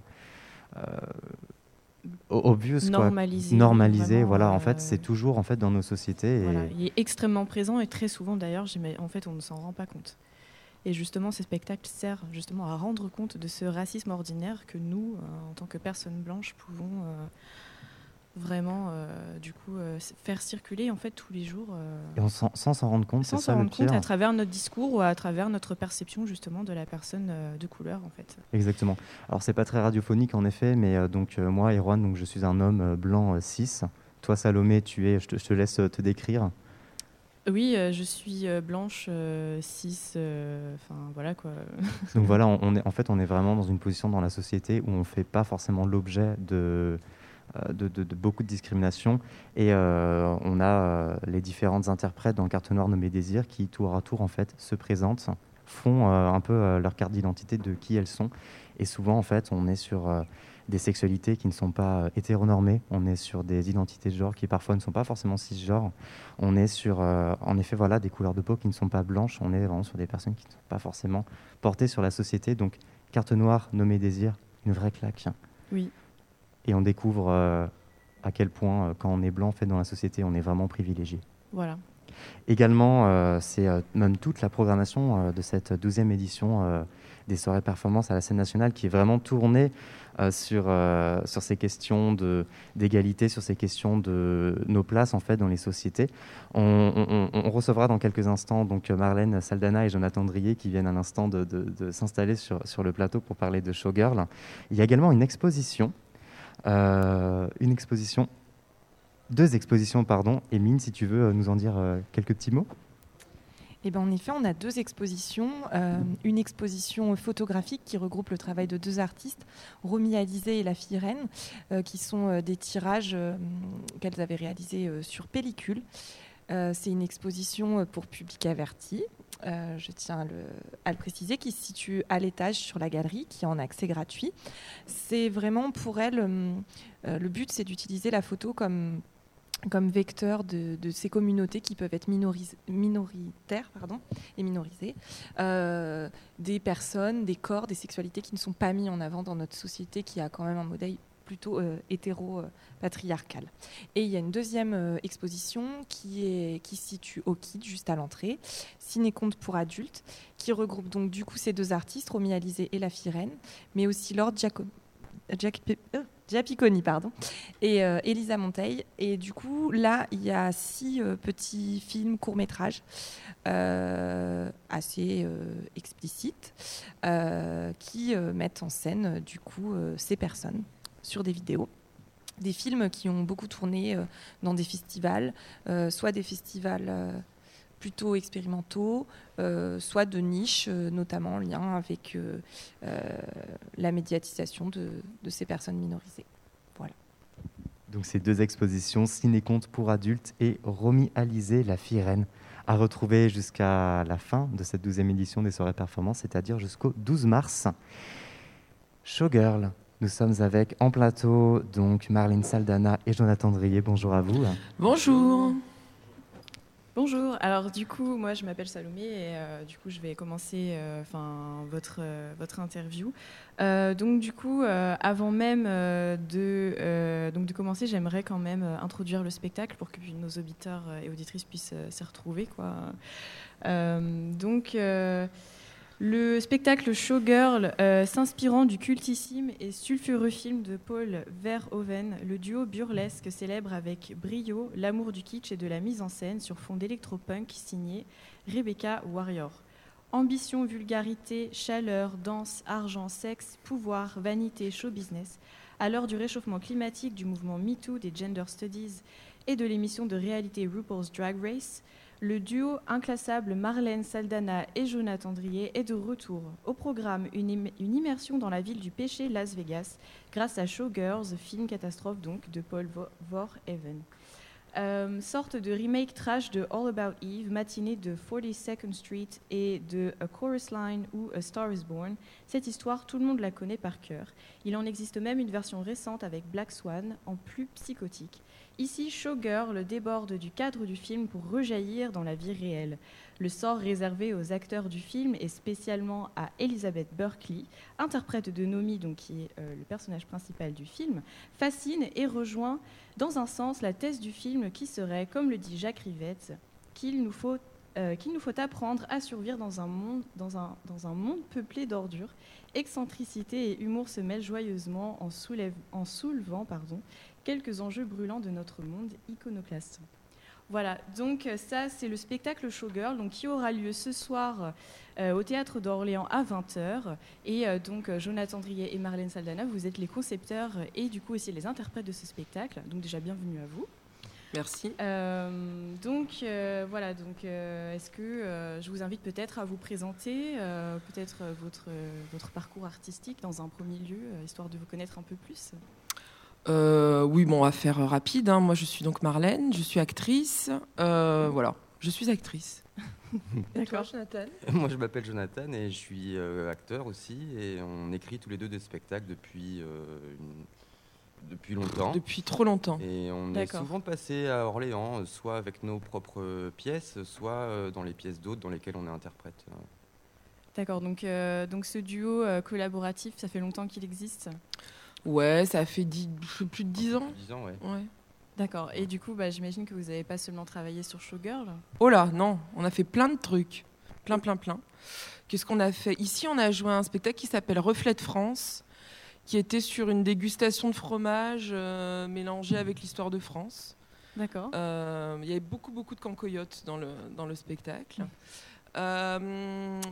[SPEAKER 11] obvious, normalisé, voilà. En fait, c'est toujours en fait dans nos sociétés.
[SPEAKER 15] Voilà, il est extrêmement présent et très souvent d'ailleurs, en fait, on ne s'en rend pas compte. Et justement, ce spectacle sert justement à rendre compte de ce racisme ordinaire que nous, en tant que personnes blanches, pouvons vraiment, du coup, faire circuler en fait tous les jours.
[SPEAKER 11] Et sans s'en rendre compte,
[SPEAKER 15] sans
[SPEAKER 11] c'est ça
[SPEAKER 15] s'en
[SPEAKER 11] le
[SPEAKER 15] rendre
[SPEAKER 11] pire.
[SPEAKER 15] compte à travers notre discours ou à travers notre perception justement de la personne de couleur en fait.
[SPEAKER 11] Exactement. Alors c'est pas très radiophonique en effet, mais moi, Erwan, donc je suis un homme blanc cis. Toi, Salomé, je te laisse te décrire.
[SPEAKER 15] Oui, je suis blanche, cis, enfin voilà quoi.
[SPEAKER 11] Donc voilà, on est vraiment dans une position dans la société où on ne fait pas forcément l'objet de beaucoup de discrimination et on a les différentes interprètes dans Carte Noire nommée Désir qui tour à tour en fait se présentent, font un peu leur carte d'identité de qui elles sont et souvent en fait on est sur des sexualités qui ne sont pas hétéronormées, on est sur des identités de genre qui parfois ne sont pas forcément cisgenres, on est sur en effet voilà des couleurs de peau qui ne sont pas blanches, on est vraiment sur des personnes qui ne sont pas forcément portées sur la société. Donc Carte Noire nommée Désir, une vraie claque.
[SPEAKER 15] Oui.
[SPEAKER 11] Et on découvre à quel point quand on est blanc fait dans la société, on est vraiment privilégié.
[SPEAKER 15] Voilà.
[SPEAKER 11] Également, c'est même toute la programmation de cette 12e édition des soirées performances à la scène nationale qui est vraiment tournée sur ces questions d'égalité, sur ces questions de nos places en fait dans les sociétés. On recevra dans quelques instants donc Marlène Saldana et Jonathan Drier qui viennent à l'instant de s'installer sur le plateau pour parler de Showgirl. Il y a également une exposition Une exposition, 2 expositions, pardon. Et Mine, si tu veux nous en dire quelques petits mots.
[SPEAKER 15] Eh ben, en effet, on a 2 expositions. Une exposition photographique qui regroupe le travail de 2 artistes, Romy Alizé et La Fille Reine, qui sont des tirages qu'elles avaient réalisés sur pellicule. C'est une exposition pour public averti, je tiens à le préciser, qui se situe à l'étage sur la galerie, qui est en accès gratuit. C'est vraiment pour elles, le but c'est d'utiliser la photo comme vecteur de ces communautés qui peuvent être minoritaires et minorisées, des personnes, des corps, des sexualités qui ne sont pas mis en avant dans notre société qui a quand même un modèle plutôt hétéro-patriarcal. Et il y a une deuxième exposition qui se situe au KID, juste à l'entrée, Ciné-Conte pour adultes, qui regroupe donc du coup ces 2 artistes, Romy Alizé et La Fille Reine, mais aussi Laure Giappiconi, et Elisa Monteil. Et du coup, là, il y a 6 petits films courts-métrages assez explicites qui mettent en scène du coup ces personnes sur des vidéos. Des films qui ont beaucoup tourné dans des festivals, soit des festivals plutôt expérimentaux, soit de niche, notamment en lien avec la médiatisation de ces personnes minorisées. Voilà.
[SPEAKER 11] Donc ces 2 expositions, Ciné-Conte pour adultes et Romy Alizé, La Fille Reine, à retrouver jusqu'à la fin de cette 12e édition des soirées performances, c'est-à-dire jusqu'au 12 mars. Showgirl, nous sommes avec en plateau donc Marlène Saldana et Jonathan Drier. Bonjour à vous.
[SPEAKER 17] Bonjour. Bonjour, alors du coup moi je m'appelle Salomé et du coup je vais commencer votre interview. Donc du coup avant même de commencer, j'aimerais quand même introduire le spectacle pour que nos auditeurs et auditrices puissent s'y retrouver, quoi. Le spectacle Showgirl, s'inspirant du cultissime et sulfureux film de Paul Verhoeven, le duo burlesque célèbre avec brio l'amour du kitsch et de la mise en scène sur fond d'électropunk signé Rebecca Warrior. Ambition, vulgarité, chaleur, danse, argent, sexe, pouvoir, vanité, show business. À l'heure du réchauffement climatique, du mouvement MeToo, des gender studies et de l'émission de réalité RuPaul's Drag Race, le duo inclassable Marlène Saldana et Jonathan Drier est de retour. Au programme, une immersion dans la ville du péché Las Vegas grâce à Showgirls, film catastrophe donc de Paul Verhoeven. Sorte de remake trash de All About Eve, matinée de 42nd Street et de A Chorus Line ou A Star is Born. Cette histoire, tout le monde la connaît par cœur. Il en existe même une version récente avec Black Swan, en plus psychotique. Ici, Showgirl déborde du cadre du film pour rejaillir dans la vie réelle. Le sort réservé aux acteurs du film et spécialement à Elizabeth Berkley, interprète de Nomi, donc qui est le personnage principal du film, fascine et rejoint dans un sens la thèse du film qui serait, comme le dit Jacques Rivette, qu'il nous faut apprendre à survivre dans un monde peuplé d'ordures. Excentricité et humour se mêlent joyeusement en soulevant quelques enjeux brûlants de notre monde iconoclaste. Voilà, donc ça c'est le spectacle Showgirl qui aura lieu ce soir au Théâtre d'Orléans à 20h. Et donc Jonathan Drier et Marlène Saldana, vous êtes les concepteurs et du coup aussi les interprètes de ce spectacle. Donc déjà bienvenue à vous. Merci. Est-ce que je vous invite peut-être à vous présenter peut-être votre parcours artistique dans un premier lieu, histoire de vous connaître un peu plus.
[SPEAKER 18] Oui, bon, on va faire rapide. Moi, je suis donc Marlène, je suis actrice. Voilà, je suis actrice.
[SPEAKER 17] D'accord,
[SPEAKER 18] Jonathan.
[SPEAKER 19] Moi, je m'appelle Jonathan et je suis acteur aussi. Et on écrit tous les deux des spectacles depuis longtemps.
[SPEAKER 18] Depuis trop longtemps.
[SPEAKER 19] Et on est souvent passé à Orléans, soit avec nos propres pièces, soit dans les pièces d'autres dans lesquelles on est interprète.
[SPEAKER 17] D'accord, donc ce duo collaboratif, ça fait longtemps qu'il existe ?
[SPEAKER 18] Ouais, ça fait plus de 10 ans.
[SPEAKER 19] 10 ans, ouais.
[SPEAKER 17] D'accord, et du coup, j'imagine que vous n'avez pas seulement travaillé sur Showgirl ?
[SPEAKER 18] Oh là, non, on a fait plein de trucs. Plein. Qu'est-ce qu'on a fait ? Ici, on a joué un spectacle qui s'appelle Reflet de France, qui était sur une dégustation de fromage mélangée avec l'histoire de France.
[SPEAKER 17] D'accord.
[SPEAKER 18] Il y avait beaucoup de cancoyotes dans le spectacle. Qu'est-ce qu'on a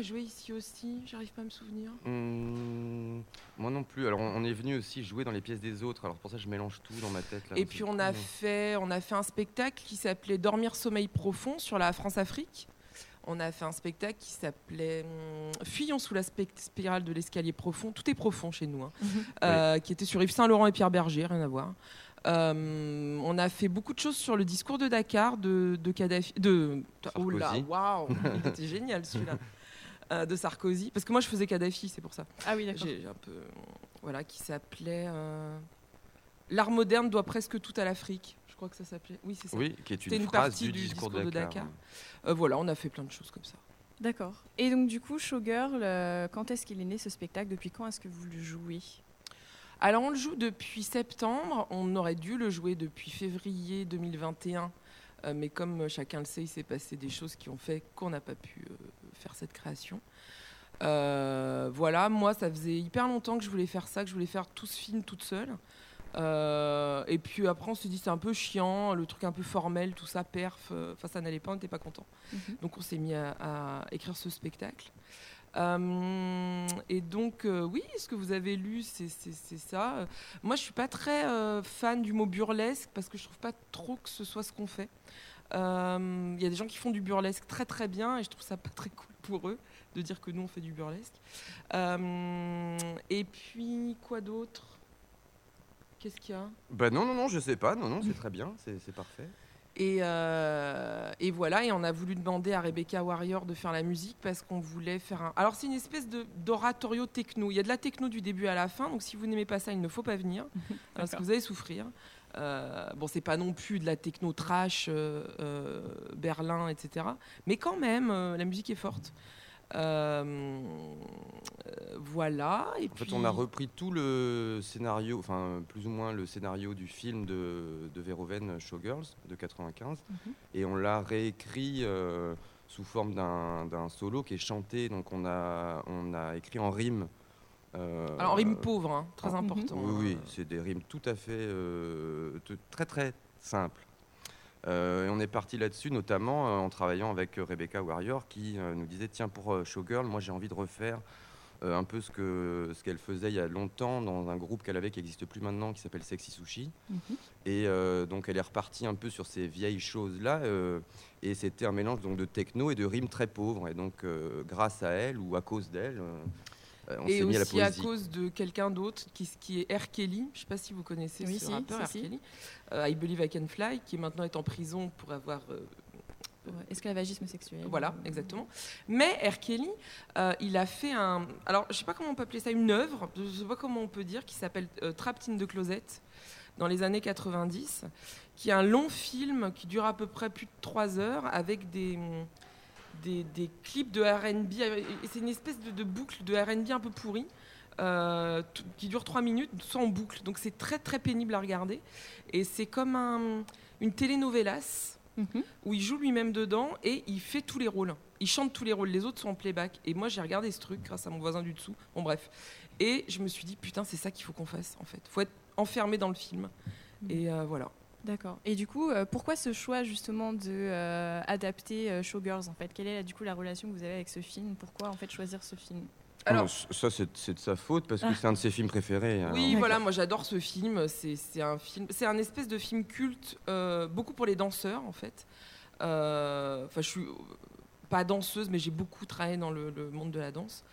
[SPEAKER 18] a joué ici aussi? J'arrive pas à me souvenir.
[SPEAKER 19] Moi non plus. Alors on est venu aussi jouer dans les pièces des autres. Alors pour ça je mélange tout dans ma tête. Là,
[SPEAKER 18] Et puis on a fait un spectacle qui s'appelait Dormir sommeil profond sur la France-Afrique. On a fait un spectacle qui s'appelait Fuyons sous la spirale de l'escalier profond. Tout est profond chez nous, hein. Qui était sur Yves Saint-Laurent et Pierre Berger, rien à voir. On a fait beaucoup de choses sur le discours de Dakar de Kadhafi. Oh là, waouh, il était génial celui-là. De Sarkozy. Parce que moi je faisais Kadhafi, c'est pour ça.
[SPEAKER 17] Ah oui, d'accord.
[SPEAKER 18] J'ai un peu, qui s'appelait L'art moderne doit presque tout à l'Afrique. Je crois que ça s'appelait. Oui, c'est ça.
[SPEAKER 19] Oui, qui est
[SPEAKER 18] C'était
[SPEAKER 19] une
[SPEAKER 18] une
[SPEAKER 19] phrase
[SPEAKER 18] partie
[SPEAKER 19] du
[SPEAKER 18] du
[SPEAKER 19] discours
[SPEAKER 18] discours de Dakar.
[SPEAKER 19] Ouais.
[SPEAKER 18] Voilà, on a fait plein de choses comme ça.
[SPEAKER 17] D'accord. Et donc du coup, Showgirl, quand est-ce qu'il est né ce spectacle? Depuis quand est-ce que vous le jouez?
[SPEAKER 18] Alors on le joue depuis septembre. On aurait dû le jouer depuis février 2021. Mais comme chacun le sait, il s'est passé des choses qui ont fait qu'on n'a pas pu faire cette création. Voilà, moi ça faisait hyper longtemps que je voulais faire ça, que je voulais faire tout ce film toute seule. Et puis après on s'est dit c'est un peu chiant, le truc un peu formel, tout ça, ça n'allait pas, on n'était pas content. Donc on s'est mis à écrire ce spectacle. Et donc oui, ce que vous avez lu, c'est ça. Moi je suis pas très fan du mot burlesque parce que je trouve pas trop que ce soit ce qu'on fait. Il y a des gens qui font du burlesque très très bien et je trouve ça pas très cool pour eux de dire que nous on fait du burlesque. Et puis quoi d'autre? Qu'est-ce qu'il y a?
[SPEAKER 19] Bah non, je sais pas. Non, c'est très bien, c'est parfait.
[SPEAKER 18] Et voilà, et on a voulu demander à Rebecca Warrior de faire la musique parce qu'on voulait faire un... Alors c'est une espèce d'oratorio techno. Il y a de la techno du début à la fin, donc si vous n'aimez pas ça, il ne faut pas venir parce que vous allez souffrir. Bon, c'est pas non plus de la techno trash, Berlin, etc. Mais quand même, la musique est forte. Voilà. Et
[SPEAKER 19] en fait, on a repris tout le scénario, enfin plus ou moins le scénario du film de Verhoeven, Showgirls, de 95, et on l'a réécrit sous forme d'un solo qui est chanté. Donc on a écrit en rime.
[SPEAKER 18] Alors en rime pauvre, hein, très important.
[SPEAKER 19] Oui, c'est des rimes tout à fait très très simples. Et on est parti là-dessus, notamment en travaillant avec Rebecca Warrior, qui nous disait tiens, pour Showgirl, moi j'ai envie de refaire un peu ce qu'elle faisait il y a longtemps dans un groupe qu'elle avait qui n'existe plus maintenant, qui s'appelle Sexy Sushi. Et donc elle est repartie un peu sur ces vieilles choses-là, et c'était un mélange donc de techno et de rimes très pauvres. Et donc grâce à elle ou à cause d'elle, on s'est mis à la poésie.
[SPEAKER 18] Et aussi à cause de quelqu'un d'autre qui est R. Kelly. Je ne sais pas si vous connaissez ce rappeur, R. Kelly. I Believe I Can Fly, qui maintenant est en prison pour avoir...
[SPEAKER 17] esclavagisme sexuel.
[SPEAKER 18] Voilà, exactement. Mais R. Kelly, il a fait un... Alors, je ne sais pas comment on peut appeler ça, une œuvre, je ne sais pas comment on peut dire, qui s'appelle Trapped in the Closet, dans les années 90, qui est un long film qui dure à peu près plus de 3 heures, avec des clips de R&B. C'est une espèce de boucle de R&B un peu pourrie, qui dure 3 minutes, sans boucle. Donc c'est très très pénible à regarder. Et c'est comme une telenovelas, où il joue lui-même dedans et il fait tous les rôles. Il chante tous les rôles, les autres sont en playback. Et moi j'ai regardé ce truc grâce à mon voisin du dessous. Bon bref. Et je me suis dit putain, c'est ça qu'il faut qu'on fasse en fait. Faut être enfermé dans le film. Et voilà.
[SPEAKER 17] D'accord. Et du coup, pourquoi ce choix justement de adapter Showgirls en fait? Quelle est du coup la relation que vous avez avec ce film? Pourquoi en fait choisir ce film?
[SPEAKER 19] Alors, ça c'est de sa faute parce que c'est un de ses films préférés.
[SPEAKER 18] Oui, alors. Voilà, moi j'adore ce film. C'est un film, c'est un espèce de film culte, beaucoup pour les danseurs en fait. Enfin, je suis pas danseuse, mais j'ai beaucoup travaillé dans le monde de la danse.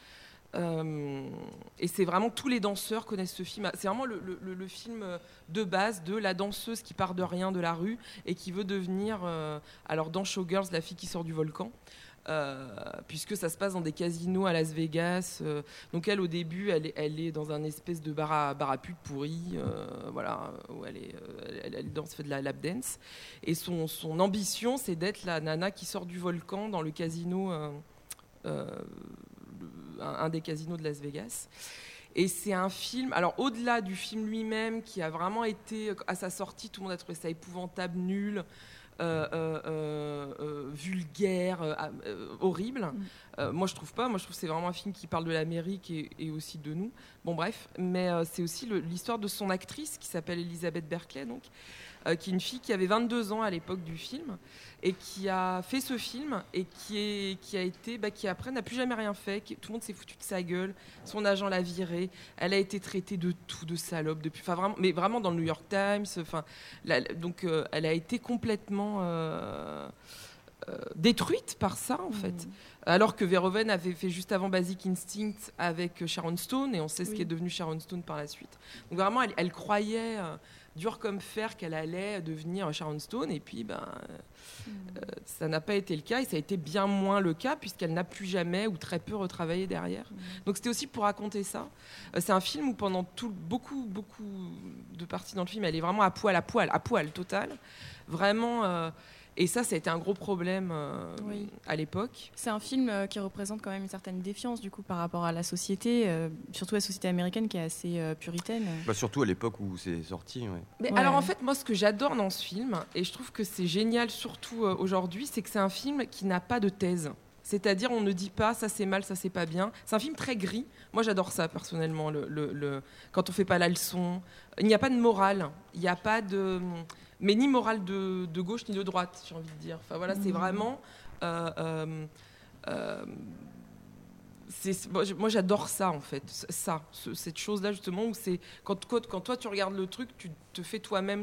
[SPEAKER 18] Et c'est vraiment tous les danseurs connaissent ce film. C'est vraiment le film de base de la danseuse qui part de rien, de la rue, et qui veut devenir, alors dans Showgirls, la fille qui sort du volcan. Puisque ça se passe dans des casinos à Las Vegas. Donc elle, au début, elle est dans un espèce de bar à pute pourri, voilà, où elle danse, fait de la lap dance. Et son ambition, c'est d'être la nana qui sort du volcan dans le casino, un des casinos de Las Vegas. Et c'est un film, alors au-delà du film lui-même, qui a vraiment été, à sa sortie, tout le monde a trouvé ça épouvantable, nul. vulgaire, horrible. Moi, je trouve pas. Moi, je trouve que c'est vraiment un film qui parle de l'Amérique et aussi de nous. Bon, bref. Mais c'est aussi l'histoire de son actrice qui s'appelle Elizabeth Berkley, donc, qui est une fille qui avait 22 ans à l'époque du film et qui a fait ce film et qui après n'a plus jamais rien fait. Tout le monde s'est foutu de sa gueule. Son agent l'a virée. Elle a été traitée de tout, de salope depuis. Enfin, vraiment, mais vraiment dans le New York Times. Enfin, donc, elle a été complètement détruite par ça, en fait. Alors que Verhoeven avait fait juste avant Basic Instinct avec Sharon Stone, et on sait ce qui est devenu Sharon Stone par la suite. Donc vraiment, elle croyait dur comme fer qu'elle allait devenir Sharon Stone, et puis ça n'a pas été le cas, et ça a été bien moins le cas puisqu'elle n'a plus jamais ou très peu retravaillé derrière. Donc c'était aussi pour raconter ça. C'est un film où pendant beaucoup de parties dans le film, elle est vraiment à poil total, vraiment. Et ça a été un gros problème à l'époque.
[SPEAKER 17] C'est un film qui représente quand même une certaine défiance du coup par rapport à la société, surtout la société américaine qui est assez puritaine.
[SPEAKER 19] Surtout à l'époque où c'est sorti. Ouais.
[SPEAKER 18] Mais alors en fait, moi ce que j'adore dans ce film, et je trouve que c'est génial surtout aujourd'hui, c'est que c'est un film qui n'a pas de thèse. C'est-à-dire on ne dit pas ça c'est mal, ça c'est pas bien. C'est un film très gris. Moi j'adore ça personnellement, quand on fait pas la leçon. Il n'y a pas de morale, il n'y a pas de... Mais ni morale de gauche ni de droite, j'ai envie de dire. Enfin voilà, c'est vraiment... moi j'adore ça en fait, cette chose-là justement où c'est quand toi tu regardes le truc, tu te fais toi-même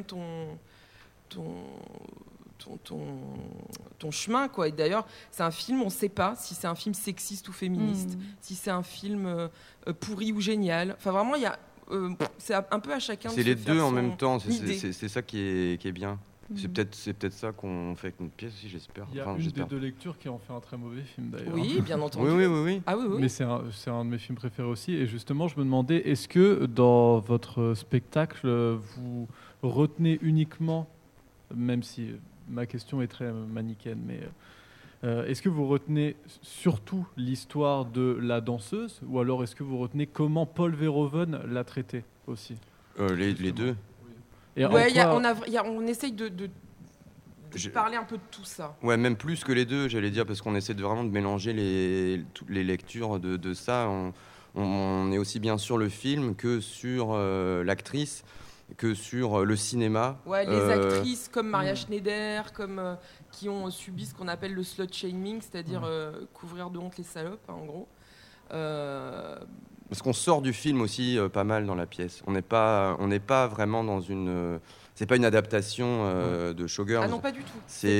[SPEAKER 18] ton chemin quoi. Et d'ailleurs c'est un film, on ne sait pas si c'est un film sexiste ou féministe, si c'est un film pourri ou génial. Enfin vraiment il y a c'est un peu à chacun.
[SPEAKER 19] C'est les deux en même temps. C'est ça qui est bien. C'est peut-être ça qu'on fait avec notre pièce aussi, j'espère.
[SPEAKER 10] Il y a une des deux lectures qui en fait un très mauvais film d'ailleurs.
[SPEAKER 18] Oui, bien entendu.
[SPEAKER 19] Oui.
[SPEAKER 18] Ah, oui.
[SPEAKER 10] Mais c'est un de mes films préférés aussi. Et justement, je me demandais, est-ce que dans votre spectacle, vous retenez uniquement, même si ma question est très manichéenne, mais est-ce que vous retenez surtout l'histoire de la danseuse, ou alors est-ce que vous retenez comment Paul Verhoeven l'a traité aussi?
[SPEAKER 19] Les deux.
[SPEAKER 10] Et
[SPEAKER 18] on essaye de parler un peu de tout ça.
[SPEAKER 19] Ouais, même plus que les deux, j'allais dire, parce qu'on essaie vraiment de mélanger toutes les lectures de ça. On est aussi bien sur le film que sur l'actrice, que sur le cinéma.
[SPEAKER 18] Ouais, les actrices comme Maria Schneider, comme qui ont subi ce qu'on appelle le slut shaming, c'est-à-dire couvrir de honte les salopes, hein, en gros.
[SPEAKER 19] Parce qu'on sort du film aussi pas mal dans la pièce. On n'est pas vraiment dans une... c'est pas une adaptation de Showgirls.
[SPEAKER 18] Ah non, pas du tout.
[SPEAKER 19] C'est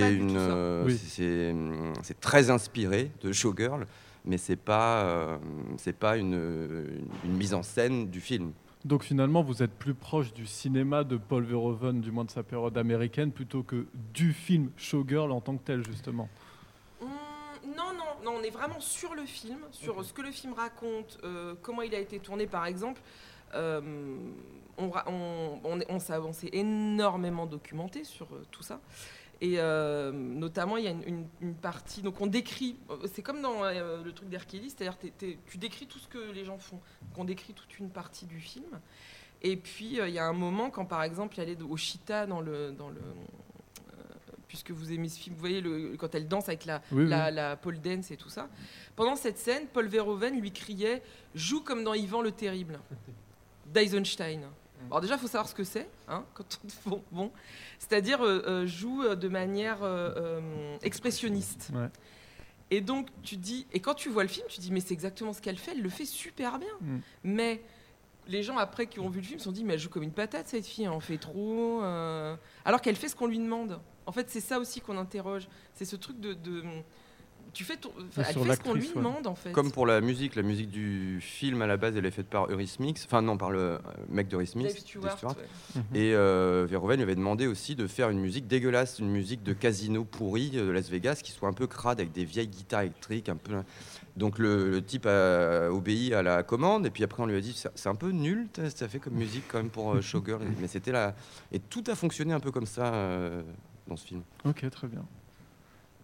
[SPEAKER 19] très inspiré de Showgirls, mais c'est pas une mise en scène du film.
[SPEAKER 10] Donc finalement, vous êtes plus proche du cinéma de Paul Verhoeven, du moins de sa période américaine, plutôt que du film Showgirl en tant que tel, justement.
[SPEAKER 18] Non, on est vraiment sur le film, sur ce que le film raconte, comment il a été tourné, par exemple. On s'est énormément documenté sur tout ça. Et notamment, il y a une partie... Donc on décrit... C'est comme dans le truc d'Erkeli, c'est-à-dire tu décris tout ce que les gens font. Donc on décrit toute une partie du film. Et puis, il y a un moment, quand par exemple, elle est au Chita dans le puisque vous aimez ce film, vous voyez quand elle danse avec la pole dance et tout ça. Pendant cette scène, Paul Verhoeven lui criait « Joue comme dans Ivan le Terrible » d'Eisenstein. Alors déjà, il faut savoir ce que c'est, hein, c'est-à-dire joue de manière expressionniste. Ouais. Et donc, et quand tu vois le film, tu dis « Mais c'est exactement ce qu'elle fait, elle le fait super bien. » Mais les gens, après, qui ont vu le film, se sont dit « Mais elle joue comme une patate, cette fille, elle en fait trop. » Alors qu'elle fait ce qu'on lui demande. En fait, c'est ça aussi qu'on interroge. C'est ce truc elle fait ce qu'on lui demande, en fait.
[SPEAKER 19] Comme pour la musique du film, à la base, elle est faite par Eurythmics. Enfin, non, par le mec d'Eurythmics, Dave Stewart. Ouais. Et Verhoeven lui avait demandé aussi de faire une musique dégueulasse, une musique de casino pourri de Las Vegas, qui soit un peu crade, avec des vieilles guitares électriques, un peu... Donc le type a obéi à la commande, et puis après on lui a dit c'est un peu nul, ça fait comme musique quand même pour Showgirl, mais c'était là. Et tout a fonctionné un peu comme ça dans ce film.
[SPEAKER 10] Ok, très bien.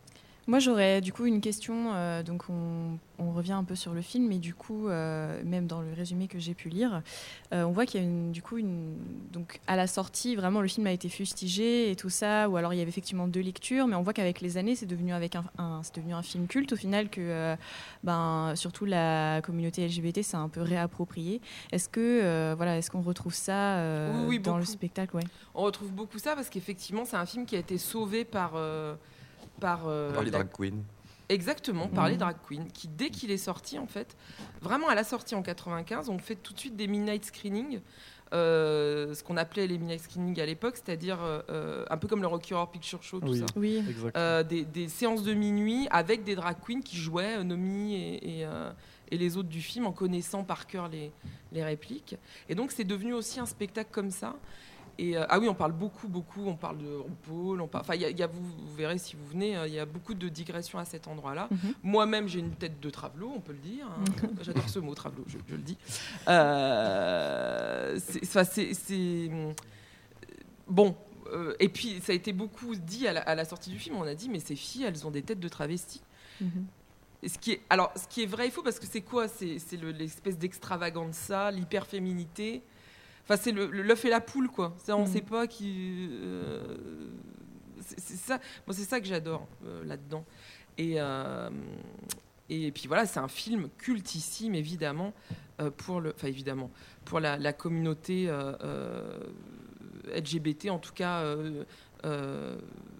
[SPEAKER 17] Moi, j'aurais du coup une question. Donc, on revient un peu sur le film, mais du coup, même dans le résumé que j'ai pu lire, on voit qu'il y a donc à la sortie, vraiment, le film a été fustigé et tout ça, ou alors il y avait effectivement 2 lectures, mais on voit qu'avec les années, c'est devenu un film culte au final que, surtout la communauté LGBT s'est un peu réapproprié. Est-ce qu'on retrouve ça
[SPEAKER 18] Oui,
[SPEAKER 17] dans le
[SPEAKER 18] beaucoup.
[SPEAKER 17] spectacle? Ouais.
[SPEAKER 18] On retrouve beaucoup ça parce qu'effectivement, c'est un film qui a été sauvé par
[SPEAKER 19] les drag queens.
[SPEAKER 18] Exactement, par les drag queens, qui dès qu'il est sorti, en fait, vraiment à la sortie en 95, on fait tout de suite des midnight screenings, ce qu'on appelait les midnight screenings à l'époque, c'est-à-dire un peu comme le Rocky Horror Picture Show, tout ça.
[SPEAKER 17] Oui,
[SPEAKER 18] des séances de minuit avec des drag queens qui jouaient Nomi et les autres du film en connaissant par cœur les répliques. Et donc c'est devenu aussi un spectacle comme ça. Et, on parle beaucoup, on parle de RuPaul, vous verrez si vous venez, il y a beaucoup de digressions à cet endroit-là. Moi-même, j'ai une tête de travelot, on peut le dire. Hein. J'adore ce mot, travelot, je le dis. Bon, et puis ça a été beaucoup dit à la sortie du film, on a dit, mais ces filles, elles ont des têtes de travestis. Et ce qui est vrai et faux, parce que c'est quoi? C'est l'espèce d'extravaganza, l'hyperféminité. Enfin, c'est l'œuf et la poule, quoi. Ça, on ne sait pas qui. C'est ça. Moi, c'est ça que j'adore là-dedans. Et puis voilà, c'est un film cultissime, évidemment, pour la communauté LGBT, en tout cas. De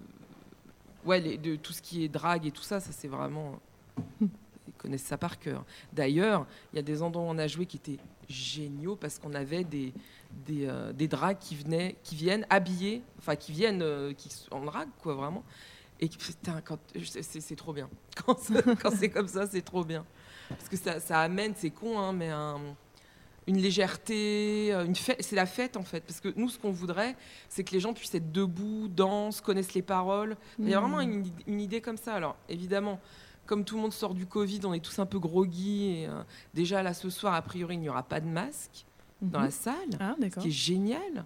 [SPEAKER 18] tout ce qui est drague et tout ça, c'est vraiment. Ils connaissent ça par cœur. D'ailleurs, il y a des endroits où on a joué qui étaient géniaux parce qu'on avait des drags qui viennent habillés, qui sont en drague, quoi, vraiment. Et putain, c'est trop bien. Quand c'est comme ça, c'est trop bien. Parce que ça amène, c'est con, hein, mais une légèreté, c'est la fête en fait. Parce que nous, ce qu'on voudrait, c'est que les gens puissent être debout, dansent, connaissent les paroles. Il y a vraiment une idée comme ça. Alors, évidemment, comme tout le monde sort du Covid, on est tous un peu groggy. Et, déjà, là, ce soir, a priori, il n'y aura pas de masque dans la salle, ce qui est génial.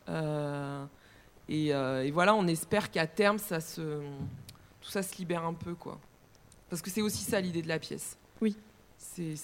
[SPEAKER 18] Et voilà, on espère qu'à terme, tout ça se libère un peu, quoi. Parce que c'est aussi ça, l'idée de la pièce.
[SPEAKER 17] Oui.
[SPEAKER 18] C'est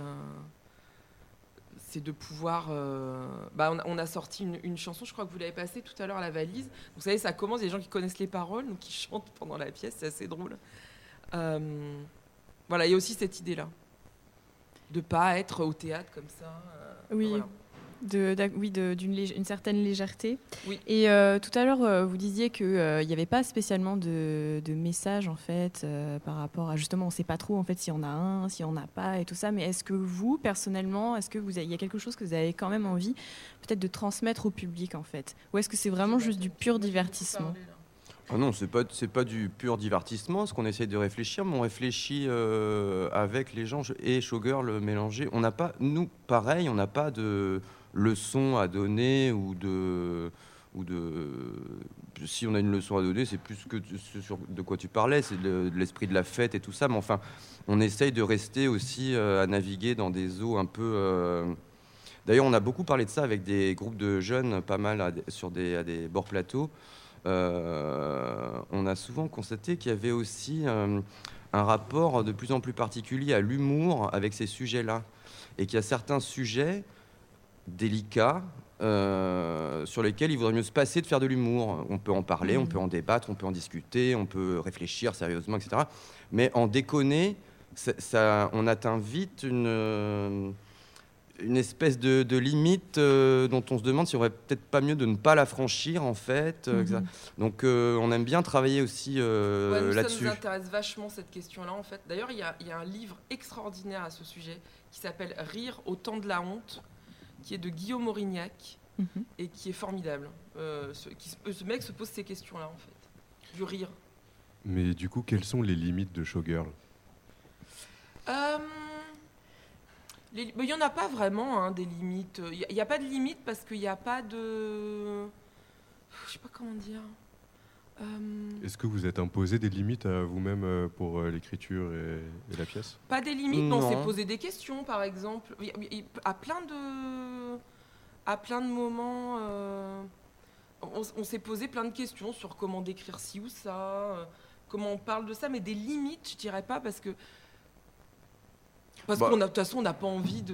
[SPEAKER 18] de pouvoir... on a sorti une chanson, je crois que vous l'avez passée tout à l'heure à la valise. Vous savez, ça commence, il y a des gens qui connaissent les paroles, donc qui chantent pendant la pièce, c'est assez drôle. Voilà, il y a aussi cette idée-là, de pas être au théâtre comme ça.
[SPEAKER 17] Oui,
[SPEAKER 18] voilà.
[SPEAKER 17] d'une certaine légèreté.
[SPEAKER 18] Oui.
[SPEAKER 17] Et tout à l'heure, vous disiez qu'il n'y avait pas spécialement de message en fait par rapport à justement, on ne sait pas trop en fait si on a un, si on n'a pas et tout ça. Mais est-ce que vous, personnellement, il y a quelque chose que vous avez quand même envie peut-être de transmettre au public en fait, ou est-ce que c'est vraiment juste du pur divertissement?
[SPEAKER 19] Ah non, c'est pas du pur divertissement, ce qu'on essaie de réfléchir, mais on réfléchit avec les gens et Showgirl mélangés. On n'a pas, nous, pareil, on n'a pas de leçon à donner ou de si on a une leçon à donner, c'est plus que sur de quoi tu parlais, c'est de l'esprit de la fête et tout ça, mais enfin, on essaye de rester aussi à naviguer dans des eaux un peu... D'ailleurs, on a beaucoup parlé de ça avec des groupes de jeunes, pas mal à des bords plateaux. On a souvent constaté qu'il y avait aussi un rapport de plus en plus particulier à l'humour avec ces sujets-là, et qu'il y a certains sujets délicats sur lesquels il vaudrait mieux se passer de faire de l'humour. On peut en parler, on peut en débattre, on peut en discuter, on peut réfléchir sérieusement, etc. Mais en déconner, on atteint vite une espèce de limite dont on se demande si on aurait peut-être pas mieux de ne pas la franchir en fait. Donc on aime bien travailler aussi là-dessus.
[SPEAKER 18] Ça nous intéresse vachement cette question-là en fait. D'ailleurs, il y a un livre extraordinaire à ce sujet qui s'appelle Rire au temps de la honte, qui est de Guillaume Aurignac et qui est formidable. Ce mec se pose ces questions-là en fait, du rire.
[SPEAKER 14] Mais du coup, quelles sont les limites de Showgirl ?
[SPEAKER 18] Il n'y en a pas vraiment des limites. Il n'y a pas de limite parce qu'il n'y a pas de... Je sais pas comment dire.
[SPEAKER 14] Est-ce que vous êtes imposé des limites à vous-même pour l'écriture et la pièce ?
[SPEAKER 18] Pas des limites, mais on s'est posé des questions, par exemple. À plein de moments, on s'est posé plein de questions sur comment décrire ci ou ça, comment on parle de ça, mais des limites, je dirais pas, parce que
[SPEAKER 19] Bah.
[SPEAKER 18] de toute façon, on n'a pas envie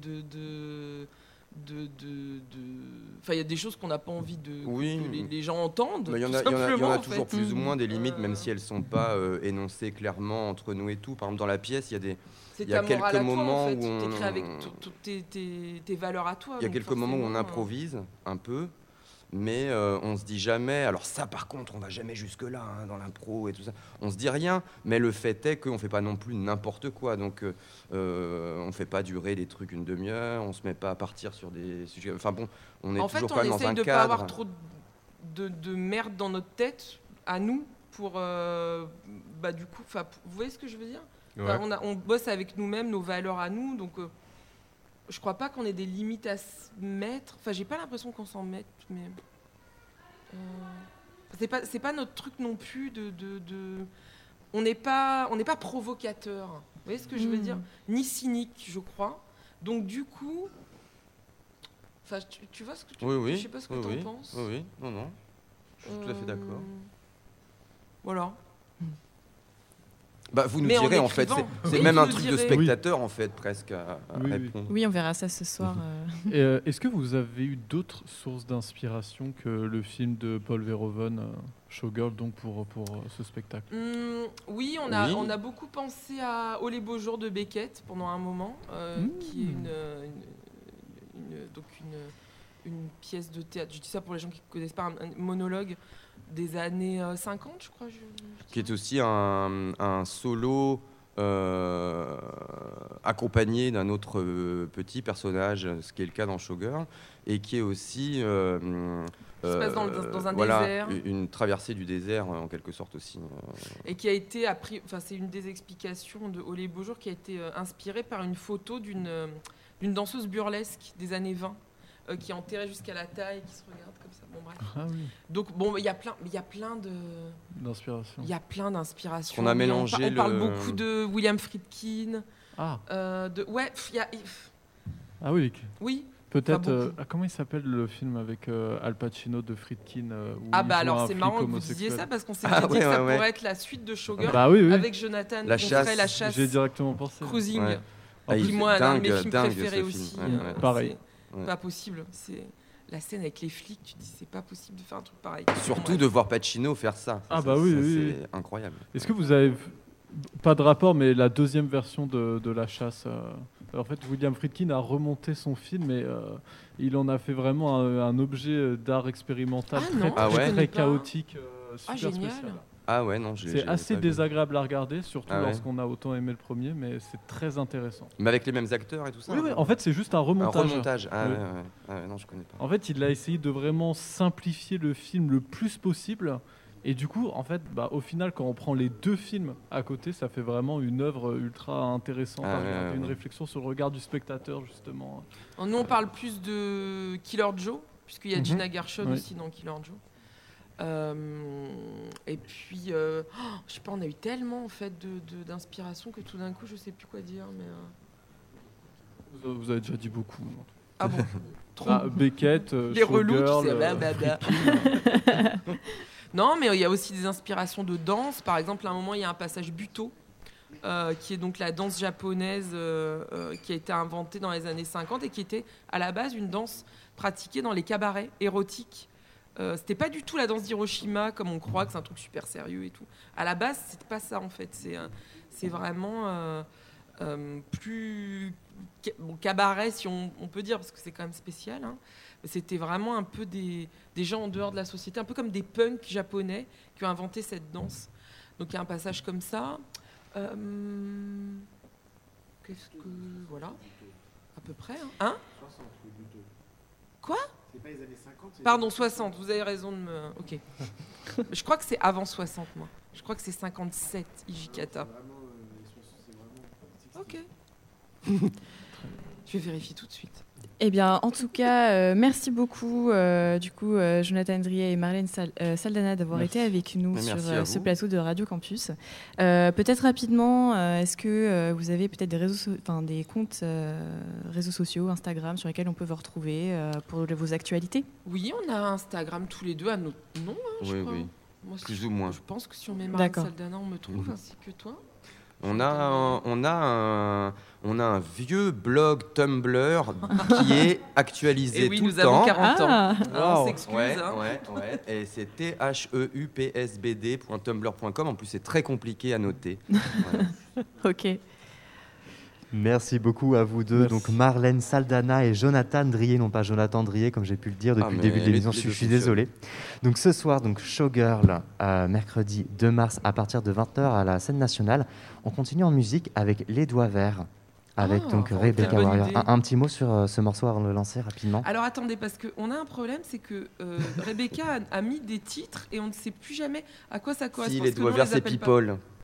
[SPEAKER 18] Enfin, il y a des choses qu'on n'a pas envie que les gens entendent.
[SPEAKER 19] Mais il y en
[SPEAKER 18] tout
[SPEAKER 19] a,
[SPEAKER 18] simplement, en
[SPEAKER 19] toujours
[SPEAKER 18] fait.
[SPEAKER 19] plus ou moins des limites, même si elles ne sont pas énoncées clairement entre nous et tout. Par exemple, dans la pièce, il y a des.
[SPEAKER 18] C'est
[SPEAKER 19] Il y a
[SPEAKER 18] ta morale
[SPEAKER 19] quelques
[SPEAKER 18] à toi,
[SPEAKER 19] moments
[SPEAKER 18] en fait.
[SPEAKER 19] où on.
[SPEAKER 18] T'écris avec toutes tes valeurs à toi.
[SPEAKER 19] Il y a
[SPEAKER 18] donc
[SPEAKER 19] quelques moments où on
[SPEAKER 18] forcément,
[SPEAKER 19] improvise un peu, mais on se dit jamais. Alors ça, par contre, on va jamais jusque là dans l'impro et tout ça. On se dit rien, mais le fait est qu'on fait pas non plus n'importe quoi. Donc on fait pas durer les trucs une demi-heure. On se met pas à partir sur des sujets. Enfin bon, on est
[SPEAKER 18] en fait,
[SPEAKER 19] toujours
[SPEAKER 18] on
[SPEAKER 19] quand même dans
[SPEAKER 18] essaye
[SPEAKER 19] un
[SPEAKER 18] de
[SPEAKER 19] cadre.
[SPEAKER 18] pas avoir trop de merde dans notre tête à nous pour du coup. Enfin, vous voyez ce que je veux dire?
[SPEAKER 1] Ouais.
[SPEAKER 18] Enfin, on bosse avec nous-mêmes, nos valeurs à nous, donc. Je crois pas qu'on ait des limites à se mettre. Enfin, j'ai pas l'impression qu'on s'en mette, mais c'est pas notre truc non plus on n'est pas provocateur. Vous voyez ce que je veux dire? Ni cynique, je crois. Donc du coup, enfin, tu vois ce que
[SPEAKER 19] Oui.
[SPEAKER 18] Je sais pas ce que t'en penses.
[SPEAKER 19] Oui. Non. Je suis tout à fait d'accord.
[SPEAKER 18] Voilà.
[SPEAKER 19] Bah, vous nous
[SPEAKER 18] Mais en
[SPEAKER 19] direz en fait,
[SPEAKER 18] écrivant.
[SPEAKER 19] c'est
[SPEAKER 18] Oui,
[SPEAKER 19] même
[SPEAKER 18] vous
[SPEAKER 19] un
[SPEAKER 18] nous
[SPEAKER 19] truc de
[SPEAKER 18] direz.
[SPEAKER 19] spectateur en fait presque à
[SPEAKER 10] Oui.
[SPEAKER 19] répondre.
[SPEAKER 17] Oui, on verra ça ce soir.
[SPEAKER 10] Et, est-ce que vous avez eu d'autres sources d'inspiration que le film de Paul Verhoeven, Showgirl, donc pour ce spectacle?
[SPEAKER 18] Oui, on a beaucoup pensé à Oh les beaux jours de Beckett pendant un moment, qui est une pièce de théâtre. Je dis ça pour les gens qui ne connaissent pas, un monologue des années 50, je crois.
[SPEAKER 19] Qui est aussi un solo accompagné d'un autre petit personnage, ce qui est le cas dans Showgirl, et qui est aussi
[SPEAKER 18] qui se passe dans un désert.
[SPEAKER 19] Une traversée du désert en quelque sorte aussi.
[SPEAKER 18] Et qui a été c'est une des explications de Oh les beaux jours qui a été inspirée par une photo d'une danseuse burlesque des années 20. Qui est enterrée jusqu'à la taille, qui se regarde comme ça. Bon, bref.
[SPEAKER 10] Ah oui.
[SPEAKER 18] Donc, bon, il y a plein
[SPEAKER 10] d'inspiration.
[SPEAKER 18] Il y a plein d'inspirations.
[SPEAKER 19] On a mélangé
[SPEAKER 18] on parle beaucoup de William Friedkin.
[SPEAKER 10] Ah.
[SPEAKER 18] Ah
[SPEAKER 10] oui.
[SPEAKER 18] Oui.
[SPEAKER 10] Peut-être. Comment il s'appelle le film avec Al Pacino de Friedkin où
[SPEAKER 18] alors c'est marrant que vous disiez ça parce qu'on s'est dit que ça pourrait être la suite de Showgirl avec Jonathan.
[SPEAKER 19] La chasse.
[SPEAKER 10] J'ai directement pensé.
[SPEAKER 18] Cruising.
[SPEAKER 19] Ouais.
[SPEAKER 18] Puis moi, un de mes films préférés
[SPEAKER 19] ce
[SPEAKER 18] aussi.
[SPEAKER 19] film.
[SPEAKER 10] Pareil.
[SPEAKER 18] Pas possible. C'est la scène avec les flics. Tu dis c'est pas possible de faire un truc pareil.
[SPEAKER 19] Surtout de voir Pacino faire ça.
[SPEAKER 10] Oui.
[SPEAKER 19] C'est incroyable.
[SPEAKER 10] Est-ce que vous avez pas de rapport, mais la deuxième version de La Chasse en fait, William Friedkin a remonté son film et il en a fait vraiment un objet d'art expérimental très chaotique, super spécial.
[SPEAKER 19] Ah ouais, non,
[SPEAKER 10] c'est assez désagréable à regarder, surtout lorsqu'on a autant aimé le premier, mais c'est très intéressant.
[SPEAKER 19] Mais avec les mêmes acteurs et tout ça?
[SPEAKER 10] Oui, en fait, c'est juste un remontage.
[SPEAKER 19] Un remontage, non, je connais pas.
[SPEAKER 10] En fait, il a essayé de vraiment simplifier le film le plus possible. Et du coup, en fait, au final, quand on prend les deux films à côté, ça fait vraiment une œuvre ultra intéressante à regarder, une réflexion sur le regard du spectateur, justement.
[SPEAKER 18] Nous, on parle plus de Killer Joe, puisqu'il y a Gina Gershon aussi dans Killer Joe. Et puis, je sais pas, on a eu tellement en fait d'inspiration que tout d'un coup, je sais plus quoi dire. Mais
[SPEAKER 10] vous avez déjà dit beaucoup.
[SPEAKER 18] Ah bon? Trop.
[SPEAKER 10] Beckett,
[SPEAKER 18] les relous, tu sais,
[SPEAKER 10] blablabla.
[SPEAKER 18] Non, mais il y a aussi des inspirations de danse. Par exemple, à un moment, il y a un passage Buto, qui est donc la danse japonaise qui a été inventée dans les années 50 et qui était à la base une danse pratiquée dans les cabarets érotiques. C'était pas du tout la danse d'Hiroshima comme on croit que c'est un truc super sérieux et tout. À la base, c'était pas ça en fait. C'est vraiment plus cabaret si on peut dire parce que c'est quand même spécial. Hein. C'était vraiment un peu des gens en dehors de la société, un peu comme des punks japonais qui ont inventé cette danse. Donc il y a un passage comme ça. Qu'est-ce que voilà, à peu près. Hein, quoi?
[SPEAKER 20] C'est pas les années 50.
[SPEAKER 18] Pardon, 60, vous avez raison de me... Ok. Je crois que c'est avant 60, moi. Je crois que c'est 57, Hijikata. Ok. Je vais vérifier tout de suite.
[SPEAKER 17] Eh bien, en tout cas, merci beaucoup, Jonathan Drier et Marlène Saldana d'avoir été avec nous sur ce plateau de Radio Campus. Peut-être rapidement, est-ce que vous avez peut-être des comptes réseaux sociaux, Instagram, sur lesquels on peut vous retrouver pour vos actualités?
[SPEAKER 18] Oui, on a Instagram tous les deux à notre nom, je crois.
[SPEAKER 19] Oui.
[SPEAKER 18] Moi,
[SPEAKER 19] plus ou moins.
[SPEAKER 18] Je pense que si on met Marlène
[SPEAKER 17] D'accord.
[SPEAKER 18] Saldana, on me trouve, ainsi que toi.
[SPEAKER 19] On a un vieux blog Tumblr qui est actualisé
[SPEAKER 18] Et oui,
[SPEAKER 19] tout
[SPEAKER 18] nous
[SPEAKER 19] le temps.
[SPEAKER 18] avons 40 ans.
[SPEAKER 17] Ah.
[SPEAKER 18] Alors, on s'excuse.
[SPEAKER 19] Ouais,
[SPEAKER 18] hein.
[SPEAKER 19] ouais. Et c'est theupsbd.tumblr.com. En plus, c'est très compliqué à noter. Voilà.
[SPEAKER 17] Ok.
[SPEAKER 11] Merci beaucoup à vous deux.
[SPEAKER 14] Merci.
[SPEAKER 11] Donc Marlène Saldana et Jonathan Drier, non pas Jonathan Drier comme j'ai pu le dire depuis le
[SPEAKER 19] mais
[SPEAKER 11] début de l'émission,
[SPEAKER 19] les
[SPEAKER 11] je
[SPEAKER 19] deux
[SPEAKER 11] suis
[SPEAKER 19] fonctionnent.
[SPEAKER 11] désolé. Donc ce soir, donc Showgirl, mercredi 2 mars à partir de 20h à la scène nationale. On continue en musique avec Les Doigts Verts, avec donc
[SPEAKER 18] quelle
[SPEAKER 11] Rebecca
[SPEAKER 18] bonne
[SPEAKER 11] Warrior.
[SPEAKER 18] idée.
[SPEAKER 11] Un petit mot sur ce morceau avant de le lancer rapidement.
[SPEAKER 18] Alors attendez, parce qu'on a un problème, c'est que Rebecca a mis des titres et on ne sait plus jamais à quoi ça correspond.
[SPEAKER 19] Si,
[SPEAKER 18] parce
[SPEAKER 19] les
[SPEAKER 18] que
[SPEAKER 19] doigts
[SPEAKER 18] nous, on
[SPEAKER 19] verts,
[SPEAKER 18] les
[SPEAKER 19] c'est
[SPEAKER 18] appelle pas.
[SPEAKER 19] People.